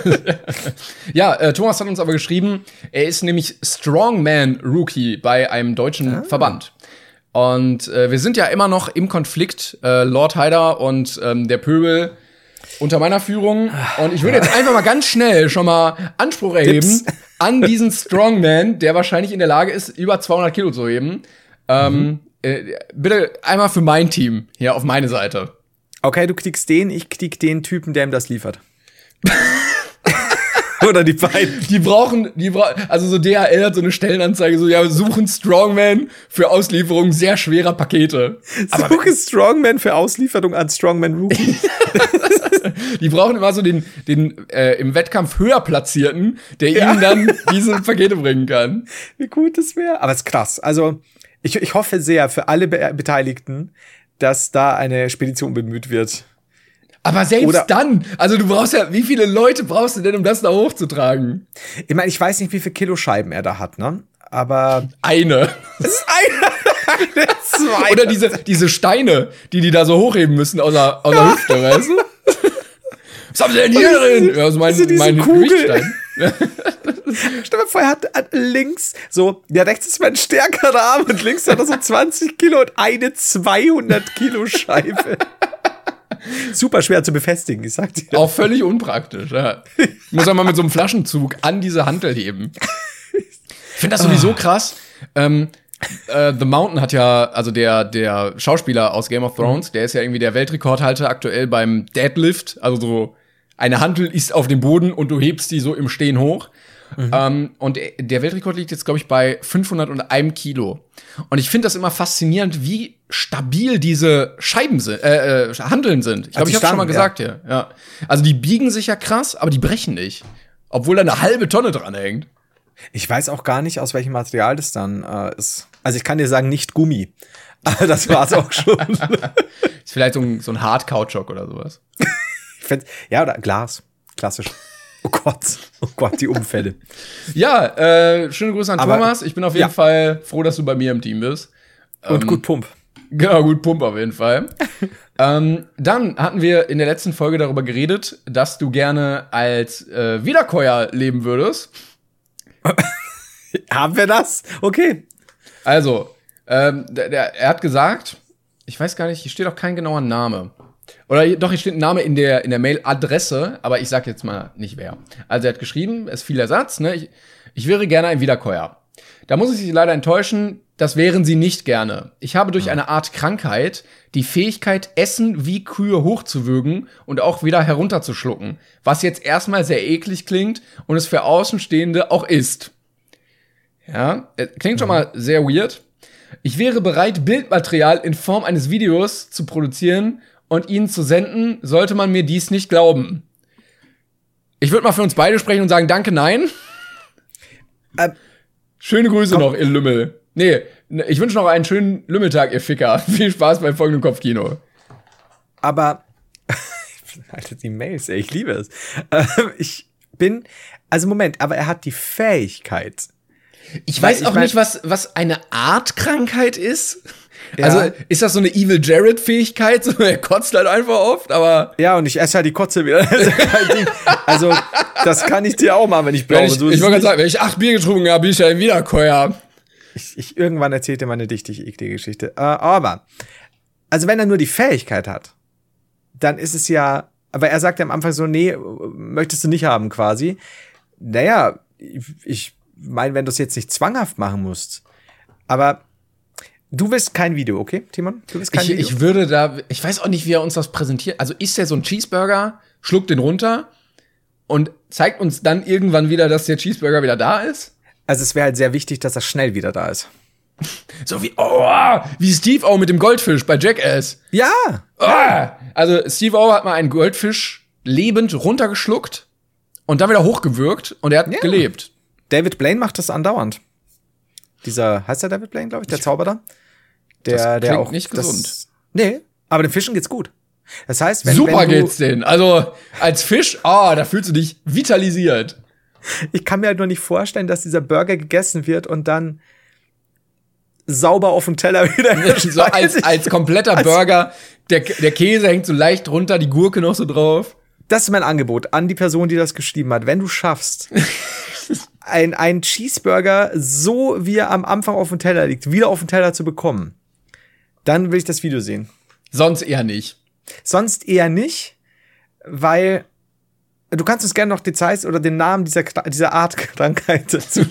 Ja, Thomas hat uns aber geschrieben, er ist nämlich Strongman-Rookie bei einem deutschen Verband. Und wir sind ja immer noch im Konflikt, Lord Haider und der Pöbel unter meiner Führung. Und ich würde jetzt einfach mal ganz schnell schon mal Anspruch erheben an diesen Strongman, der wahrscheinlich in der Lage ist, über 200 Kilo zu heben. Bitte einmal für mein Team hier auf meine Seite. Okay, du kriegst den, ich krieg den Typen, der ihm das liefert. Oder die beiden. Die brauchen, also so DHL hat so eine Stellenanzeige, so, ja, suchen Strongman für Auslieferung sehr schwerer Pakete. Suche Strongman für Auslieferung an Strongman Rookie. Die brauchen immer so den im Wettkampf höher Platzierten, der ihnen dann diese Pakete bringen kann. Wie gut das wäre. Aber es ist krass. Also, ich hoffe sehr für alle Beteiligten, dass da eine Spedition bemüht wird. Aber selbst dann, also du brauchst ja, wie viele Leute brauchst du denn, um das da hochzutragen? Ich meine, ich weiß nicht, wie viele Kilo Scheiben er da hat, ne? Aber eine. Das ist eine. Zwei. Oder diese Steine, die da so hochheben müssen aus der Hüfte, weißt du? Was haben sie denn hier drin? Ja, also mein Gewichtstein. Stell dir vor, er hat links so, ja, rechts ist mein stärkerer Arm und links hat er so 20 Kilo und eine 200 Kilo Scheibe. Super schwer zu befestigen, ich sag dir. Auch völlig unpraktisch, ja. Muss er mal mit so einem Flaschenzug an diese Hantel heben. Ich finde das sowieso krass. The Mountain hat ja, also der Schauspieler aus Game of Thrones, der ist ja irgendwie der Weltrekordhalter aktuell beim Deadlift. Also so, eine Hantel ist auf dem Boden und du hebst die so im Stehen hoch. Und der Weltrekord liegt jetzt, glaube ich, bei 501 Kilo. Und ich finde das immer faszinierend, wie stabil diese Scheiben sind, Hanteln sind. Ich glaube, ich habe schon mal gesagt hier. Ja. Also die biegen sich ja krass, aber die brechen nicht. Obwohl da eine halbe Tonne dran hängt. Ich weiß auch gar nicht, aus welchem Material das dann ist. Also ich kann dir sagen, nicht Gummi. Aber das war's auch schon. Ist vielleicht so ein Hard-Kautschuk oder sowas. Ja, oder Glas. Klassisch. Oh Gott, die Umfälle. Ja, schöne Grüße an Thomas. Ich bin auf jeden Fall froh, dass du bei mir im Team bist. Und gut Pump. Genau, gut Pump auf jeden Fall. Dann hatten wir in der letzten Folge darüber geredet, dass du gerne als Wiederkäuer leben würdest. Haben wir das? Okay. Also, er hat gesagt, ich weiß gar nicht, hier steht auch kein genauer Name. Oder doch, hier steht ein Name in der Mail-Adresse, aber ich sag jetzt mal nicht wer. Also er hat geschrieben, es fiel der Satz, ne, ich wäre gerne ein Wiederkäuer. Da muss ich Sie leider enttäuschen, das wären Sie nicht gerne. Ich habe durch eine Art Krankheit die Fähigkeit, Essen wie Kühe hochzuwürgen und auch wieder herunterzuschlucken, was jetzt erstmal sehr eklig klingt und es für Außenstehende auch ist. Ja, klingt schon mal sehr weird. Ich wäre bereit, Bildmaterial in Form eines Videos zu produzieren und Ihnen zu senden, sollte man mir dies nicht glauben. Ich würde mal für uns beide sprechen und sagen, danke, nein. Schöne Grüße noch, ihr Lümmel. Nee, ich wünsche noch einen schönen Lümmeltag, ihr Ficker. Viel Spaß beim folgenden Kopfkino. Aber, Alter, die Mails, ey, ich liebe es. Moment, aber er hat die Fähigkeit. Ich weiß auch nicht, was eine Art Krankheit ist. Ja. Also, ist das so eine Evil Jared-Fähigkeit? So, er kotzt halt einfach oft, aber. Ja, und ich esse halt die Kotze wieder. Also, das kann ich dir auch machen, wenn ich brauche. Ich wollte gerade sagen, wenn ich 8 Bier getrunken habe, bin ich ja ein Wiederkäuer. Ich irgendwann erzählte meine richtig eklige Geschichte. Aber, also wenn er nur die Fähigkeit hat, dann ist es ja, aber er sagt ja am Anfang so, nee, möchtest du nicht haben quasi. Naja, ich meine, wenn du es jetzt nicht zwanghaft machen musst. Aber du willst kein Video, okay, Timon? Du willst kein Video. Ich weiß auch nicht, wie er uns das präsentiert. Also isst er so einen Cheeseburger, schluckt den runter und zeigt uns dann irgendwann wieder, dass der Cheeseburger wieder da ist? Also es wäre halt sehr wichtig, dass er schnell wieder da ist. So wie Steve O mit dem Goldfisch bei Jackass. Ja! Also Steve O hat mal einen Goldfisch lebend runtergeschluckt und dann wieder hochgewürgt und er hat gelebt. David Blaine macht das andauernd. Heißt der David Blaine, glaube ich, der Zauberer? Der auch nicht gesund. Nee, aber den Fischen geht's gut. Das heißt, wenn geht's denen. Also als Fisch, da fühlst du dich vitalisiert. Ich kann mir halt nur nicht vorstellen, dass dieser Burger gegessen wird und dann sauber auf dem Teller wieder so als kompletter Burger. Der Käse hängt so leicht runter, die Gurke noch so drauf. Das ist mein Angebot an die Person, die das geschrieben hat. Wenn du schaffst, ein Cheeseburger, so wie er am Anfang auf dem Teller liegt, wieder auf dem Teller zu bekommen, dann will ich das Video sehen. Sonst eher nicht. Sonst eher nicht, weil du kannst uns gerne noch Details oder den Namen dieser Art Krankheit dazu.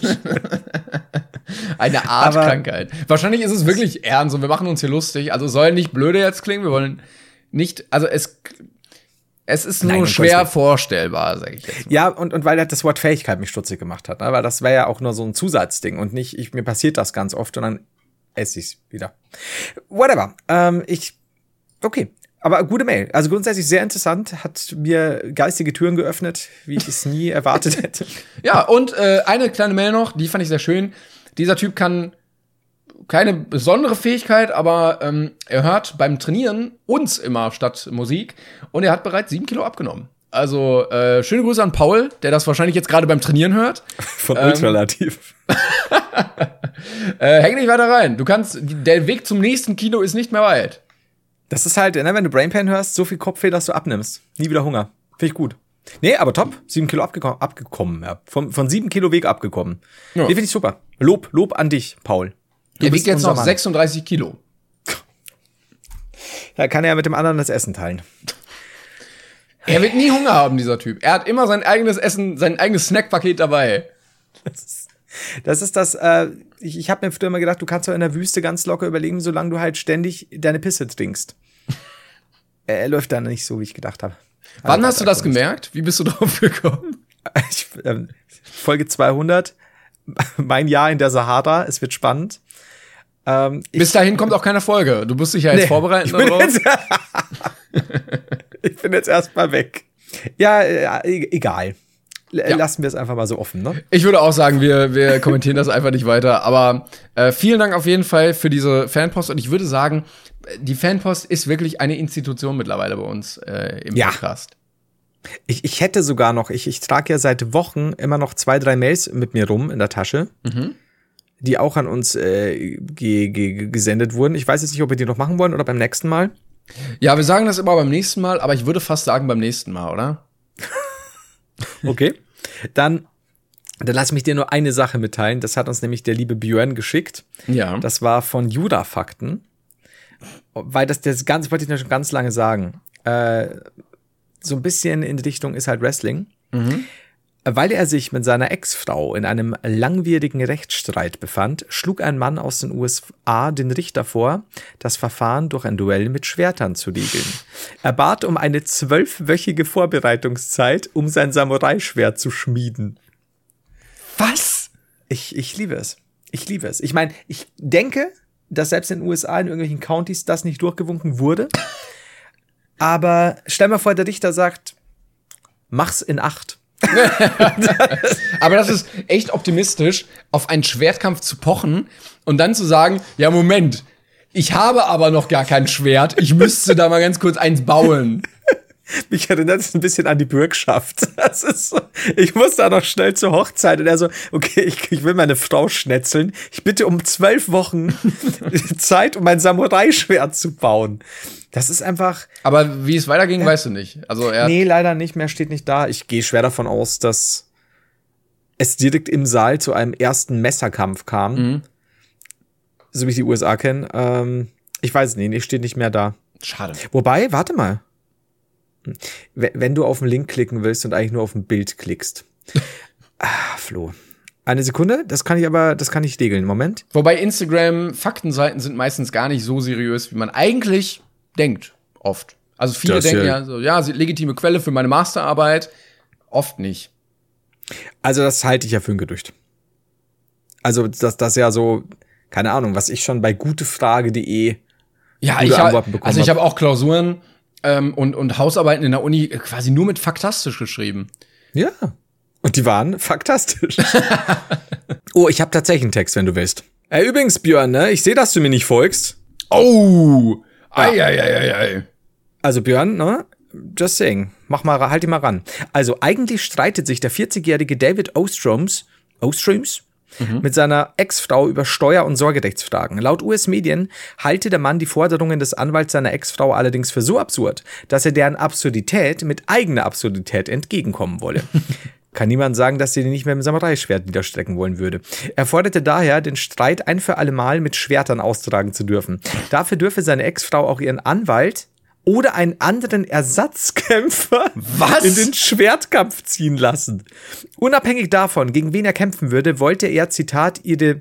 Eine Art Krankheit. Wahrscheinlich ist es wirklich ernst und wir machen uns hier lustig. Also soll nicht blöde jetzt klingen. Wir wollen nicht, also Es ist nur schwer vorstellbar, sag ich jetzt mal. Ja, und weil das Wort Fähigkeit mich stutzig gemacht hat, ne? Weil das wäre ja auch nur so ein Zusatzding und nicht, mir passiert das ganz oft und dann esse ich's wieder. Whatever. Okay. Aber gute Mail. Also grundsätzlich sehr interessant, hat mir geistige Türen geöffnet, wie ich es nie erwartet hätte. Ja, und eine kleine Mail noch, die fand ich sehr schön. Dieser Typ kann keine besondere Fähigkeit, aber er hört beim Trainieren uns immer statt Musik und er hat bereits 7 Kilo abgenommen. Also schöne Grüße an Paul, der das wahrscheinlich jetzt gerade beim Trainieren hört. Von Ultralativ. Häng nicht weiter rein. Der Weg zum nächsten Kilo ist nicht mehr weit. Das ist halt, ne, wenn du Brainpan hörst, so viel Kopfweh, dass du abnimmst. Nie wieder Hunger. Finde ich gut. Nee, aber top. 7 Kilo abgekommen. Ja. Von 7 Kilo Weg abgekommen. Ja. Nee, finde ich super. Lob an dich, Paul. Er wiegt jetzt noch 36 Kilo. Da kann er ja mit dem anderen das Essen teilen. Er wird nie Hunger haben, dieser Typ. Er hat immer sein eigenes Essen, sein eigenes Snackpaket dabei. Das ist das, ich habe mir früher immer gedacht, du kannst doch in der Wüste ganz locker überleben, solange du halt ständig deine Pisse trinkst. Er läuft dann nicht so, wie ich gedacht habe. Wann hast du das gemerkt? Wie bist du drauf gekommen? Folge 200, mein Jahr in der Sahara, es wird spannend. Bis dahin kommt auch keine Folge. Du musst dich ja jetzt vorbereiten darauf. Ich bin jetzt erstmal weg. Ja, egal. Lassen wir es einfach mal so offen, ne? Ich würde auch sagen, wir kommentieren das einfach nicht weiter. Aber vielen Dank auf jeden Fall für diese Fanpost. Und ich würde sagen, die Fanpost ist wirklich eine Institution mittlerweile bei uns im Podcast. Ich hätte sogar noch, ich trage ja seit Wochen immer noch 2, 3 Mails mit mir rum in der Tasche, die auch an uns gesendet wurden. Ich weiß jetzt nicht, ob wir die noch machen wollen oder beim nächsten Mal. Ja, wir sagen das immer beim nächsten Mal, aber ich würde fast sagen beim nächsten Mal, oder? Okay. Dann lass mich dir nur eine Sache mitteilen. Das hat uns nämlich der liebe Björn geschickt. Ja. Das war von Juda-Fakten. Weil das Ganze wollte ich dir schon ganz lange sagen. So ein bisschen in die Richtung ist halt Wrestling. Weil er sich mit seiner Ex-Frau in einem langwierigen Rechtsstreit befand, schlug ein Mann aus den USA den Richter vor, das Verfahren durch ein Duell mit Schwertern zu regeln. Er bat um eine 12-wöchige Vorbereitungszeit, um sein Samurai-Schwert zu schmieden. Was? Ich liebe es. Ich liebe es. Ich meine, ich denke, dass selbst in den USA in irgendwelchen Countys das nicht durchgewunken wurde. Aber stell mal vor, der Richter sagt, mach's in 8. Aber das ist echt optimistisch, auf einen Schwertkampf zu pochen und dann zu sagen, ja, Moment, ich habe aber noch gar kein Schwert, ich müsste da mal ganz kurz eins bauen. Mich erinnert es ein bisschen an die Bürgschaft. Das ist so, ich muss da noch schnell zur Hochzeit. Und er so, okay, ich will meine Frau schnetzeln. Ich bitte um 12 Wochen Zeit, um mein Samurai-Schwert zu bauen. Das ist einfach. Aber wie es weiterging, weißt du nicht. Also nee, leider nicht mehr, steht nicht da. Ich gehe schwer davon aus, dass es direkt im Saal zu einem ersten Messerkampf kam. So wie ich die USA kenne. Ich weiß es nicht, steht nicht mehr da. Schade. Wobei, warte mal. Wenn du auf den Link klicken willst und eigentlich nur auf ein Bild klickst. Flo. Eine Sekunde, das kann ich regeln. Moment. Wobei Instagram-Faktenseiten sind meistens gar nicht so seriös, wie man eigentlich denkt. Oft. Also viele denken legitime Quelle für meine Masterarbeit. Oft nicht. Also das halte ich ja für ein Gerücht. Also das ja so, keine Ahnung, was ich schon bei gutefrage.de Antworten bekommen habe. Ich habe auch Klausuren und Hausarbeiten in der Uni quasi nur mit faktastisch geschrieben. Ja. Und die waren faktastisch. Oh, ich habe tatsächlich einen Text, wenn du willst. Übrigens, Björn, ne? Ich sehe, dass du mir nicht folgst. Oh! Ei. Also Björn, ne? Just saying. Halt ihn mal ran. Also eigentlich streitet sich der 40-jährige David Ostroms mit seiner Ex-Frau über Steuer- und Sorgerechtsfragen. Laut US-Medien halte der Mann die Forderungen des Anwalts seiner Ex-Frau allerdings für so absurd, dass er deren Absurdität mit eigener Absurdität entgegenkommen wolle. Kann niemand sagen, dass er den nicht mehr mit dem Samurai-Schwert niederstrecken wollen würde. Er forderte daher, den Streit ein für alle Mal mit Schwertern austragen zu dürfen. Dafür dürfe seine Ex-Frau auch ihren Anwalt oder einen anderen Ersatzkämpfer in den Schwertkampf ziehen lassen. Unabhängig davon, gegen wen er kämpfen würde, wollte er, Zitat, ihre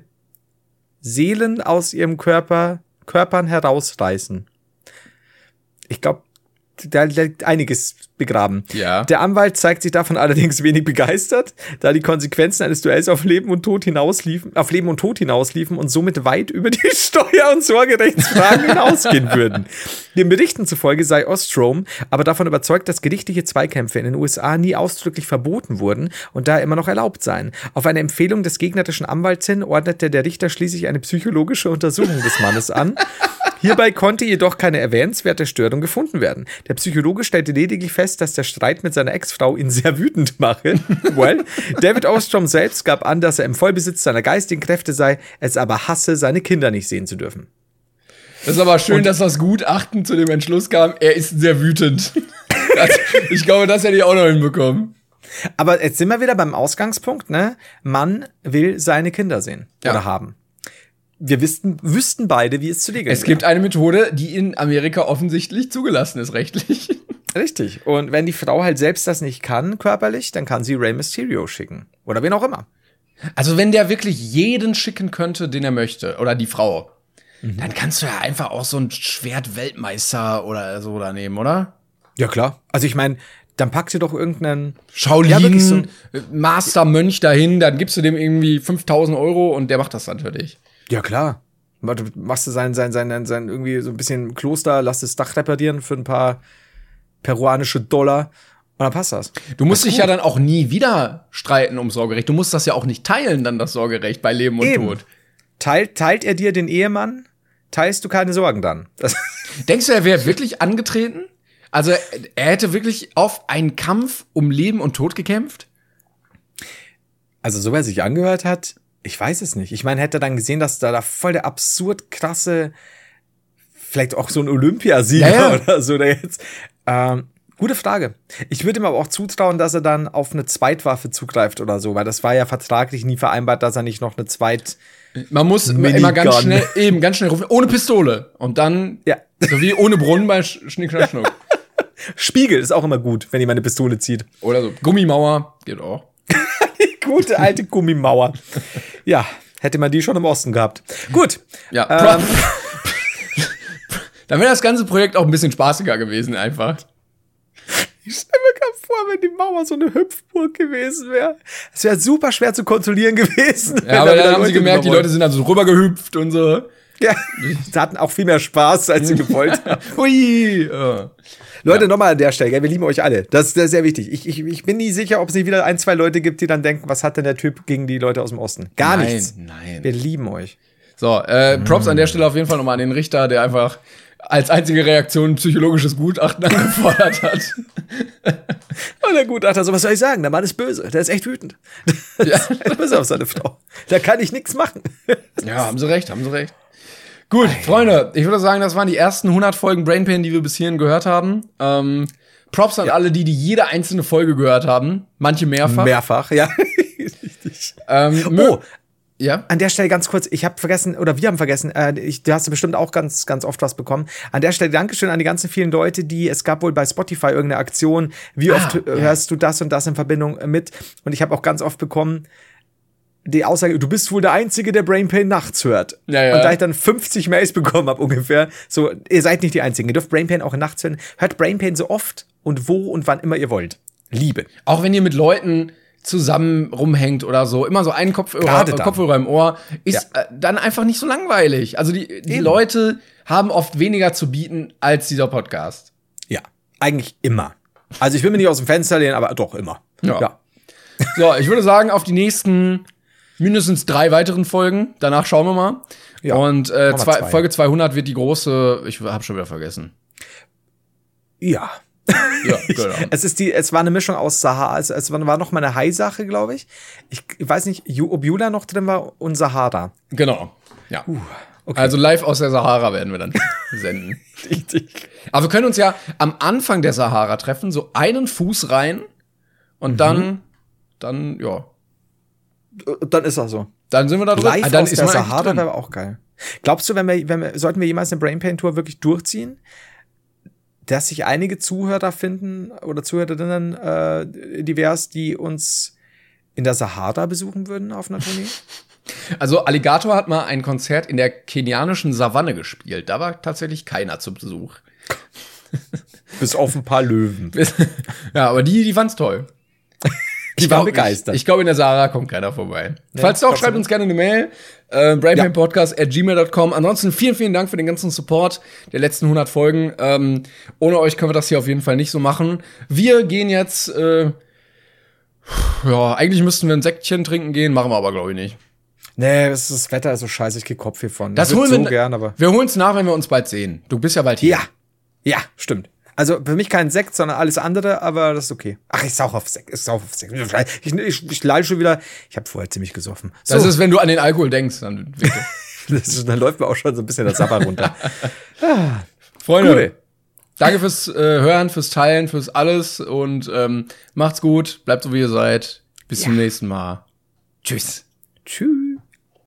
Seelen aus ihrem Körpern herausreißen. Ich glaube, da liegt einiges begraben. Ja. Der Anwalt zeigt sich davon allerdings wenig begeistert, da die Konsequenzen eines Duells auf Leben und Tod hinausliefen und somit weit über die Steuer- und Sorgerechtsfragen hinausgehen würden. Den Berichten zufolge sei Ostrom aber davon überzeugt, dass gerichtliche Zweikämpfe in den USA nie ausdrücklich verboten wurden und daher immer noch erlaubt seien. Auf eine Empfehlung des gegnerischen Anwalts hin ordnete der Richter schließlich eine psychologische Untersuchung des Mannes an. Hierbei konnte jedoch keine erwähnenswerte Störung gefunden werden. Der Psychologe stellte lediglich fest, dass der Streit mit seiner Ex-Frau ihn sehr wütend mache. Well, David Ostrom selbst gab an, dass er im Vollbesitz seiner geistigen Kräfte sei, es aber hasse, seine Kinder nicht sehen zu dürfen. Das ist aber schön, dass das Gutachten zu dem Entschluss kam, er ist sehr wütend. Ich glaube, das hätte ich auch noch hinbekommen. Aber jetzt sind wir wieder beim Ausgangspunkt, ne? Man will seine Kinder sehen oder haben. Wir wüssten beide, wie es zu regeln ist. Es gibt eine Methode, die in Amerika offensichtlich zugelassen ist, rechtlich. Richtig. Und wenn die Frau halt selbst das nicht kann, körperlich, dann kann sie Rey Mysterio schicken. Oder wen auch immer. Also wenn der wirklich jeden schicken könnte, den er möchte, oder die Frau, dann kannst du ja einfach auch so ein Schwert-Weltmeister oder so da nehmen, oder? Ja, klar. Also ich meine, dann packst du doch irgendeinen Shaolin, Master-Mönch dahin, dann gibst du dem irgendwie 5.000 € und der macht das dann für dich. Ja, klar. Du machst du sein irgendwie so ein bisschen Kloster, lass das Dach reparieren für ein paar peruanische Dollar und dann passt das. Du musst dich ja dann auch nie wieder streiten um Sorgerecht. Du musst das ja auch nicht teilen, dann das Sorgerecht bei Leben und Tod. Teilt er dir den Ehemann, teilst du keine Sorgen dann. Denkst du, er wäre wirklich angetreten? Also er hätte wirklich auf einen Kampf um Leben und Tod gekämpft? Also so, wer sich angehört hat, ich weiß es nicht. Ich meine, hätte er dann gesehen, dass da voll der absurd krasse, vielleicht auch so ein Olympiasieger oder so, der jetzt. Gute Frage. Ich würde ihm aber auch zutrauen, dass er dann auf eine Zweitwaffe zugreift oder so, weil das war ja vertraglich nie vereinbart, dass er nicht noch eine Man muss immer ganz schnell rufen, ohne Pistole. Und dann, so wie ohne Brunnen bei Schnick, Schnack, Schnuck. Spiegel ist auch immer gut, wenn jemand eine Pistole zieht. Oder so. Gummimauer, geht auch. Die gute alte Gummimauer. Ja, hätte man die schon im Osten gehabt. Gut. Ja. Dann wäre das ganze Projekt auch ein bisschen spaßiger gewesen, einfach. Ich stelle mir gerade vor, wenn die Mauer so eine Hüpfburg gewesen wäre. Es wäre super schwer zu kontrollieren gewesen. Ja, aber dann haben sie gemerkt, die Leute sind also so rübergehüpft und so. Ja, sie hatten auch viel mehr Spaß, als sie gewollt haben. Hui. Leute, nochmal an der Stelle, gell, wir lieben euch alle. Das ist sehr wichtig. Ich bin nie sicher, ob es nicht wieder 1, 2 Leute gibt, die dann denken, was hat denn der Typ gegen die Leute aus dem Osten? Gar nichts. Nein. Wir lieben euch. So, Props an der Stelle auf jeden Fall nochmal an den Richter, der einfach als einzige Reaktion ein psychologisches Gutachten angefordert hat. Und der Gutachter, so was soll ich sagen? Der Mann ist böse, der ist echt wütend. Der ist böse auf seine Frau. Da kann ich nichts machen. Ja, haben sie recht. Gut, Freunde, ich würde sagen, das waren die ersten 100 Folgen Brain Pain, die wir bis hierhin gehört haben. Props an alle, die jede einzelne Folge gehört haben. Manche mehrfach. Mehrfach, ja. Richtig. Ja. An der Stelle ganz kurz, wir haben vergessen, du hast bestimmt auch ganz, ganz oft was bekommen. An der Stelle Dankeschön an die ganzen vielen Leute, es gab wohl bei Spotify irgendeine Aktion, wie oft hörst du das und das in Verbindung mit? Und ich habe auch ganz oft bekommen, die Aussage, du bist wohl der Einzige, der Brain Pain nachts hört. Ja. Und da ich dann 50 Mails bekommen habe ungefähr, so, ihr seid nicht die Einzigen, ihr dürft Brain Pain auch nachts hören. Hört Brain Pain so oft und wo und wann immer ihr wollt. Liebe. Auch wenn ihr mit Leuten zusammen rumhängt oder so, immer so einen Kopfhörer im Ohr, ist dann einfach nicht so langweilig. Also die Leute haben oft weniger zu bieten als dieser Podcast. Ja, eigentlich immer. Also ich will mir nicht aus dem Fenster lehnen, aber doch immer. Ja. So, ich würde sagen, auf die nächsten mindestens 3 weiteren Folgen. Danach schauen wir mal. Ja. Und Folge 200 wird die große, ich habe schon wieder vergessen. Ja. Ja, genau. Es war eine Mischung aus Sahara, es war noch mal eine Hai-Sache, glaube ich. Ich weiß nicht, ob Jula noch drin war und Sahara. Genau, ja. Okay. Also live aus der Sahara werden wir dann senden. Richtig. Aber wir können uns ja am Anfang der Sahara treffen, so einen Fuß rein und dann, ja. Dann ist das so. Dann sind wir da drin. Live dann aus der Sahara wäre auch geil. Glaubst du, sollten wir jemals eine Brain Pain Tour wirklich durchziehen, dass sich einige Zuhörer finden oder Zuhörerinnen divers, die uns in der Sahara besuchen würden auf einer Tournee? Also Alligator hat mal ein Konzert in der kenianischen Savanne gespielt. Da war tatsächlich keiner zu Besuch. Bis auf ein paar Löwen. Ja, aber die fand's toll. Die waren begeistert. Ich glaube, in der Sarah kommt keiner vorbei. Nee, Falls doch, schreibt uns gerne eine Mail. brainpainpodcast@gmail.com. Ansonsten vielen Dank für den ganzen Support der letzten 100 Folgen. Ohne euch können wir das hier auf jeden Fall nicht so machen. Wir gehen jetzt, eigentlich müssten wir ein Säckchen trinken gehen, machen wir aber, glaube ich, nicht. Nee, das Wetter ist so scheiße, ich krieg Kopf hiervon. Das holen wir so gern, aber. Wir holen es nach, wenn wir uns bald sehen. Du bist ja bald hier. Ja, stimmt. Also für mich kein Sekt, sondern alles andere, aber das ist okay. Ach, ich sauf auf Sekt. Ich leide schon wieder. Ich habe vorher ziemlich gesoffen. So. Das ist, wenn du an den Alkohol denkst, dann dann läuft mir auch schon so ein bisschen das Sabber runter. Freunde, cool. Danke fürs Hören, fürs Teilen, fürs alles und macht's gut, bleibt so wie ihr seid. Bis zum nächsten Mal. Tschüss. Tschüss.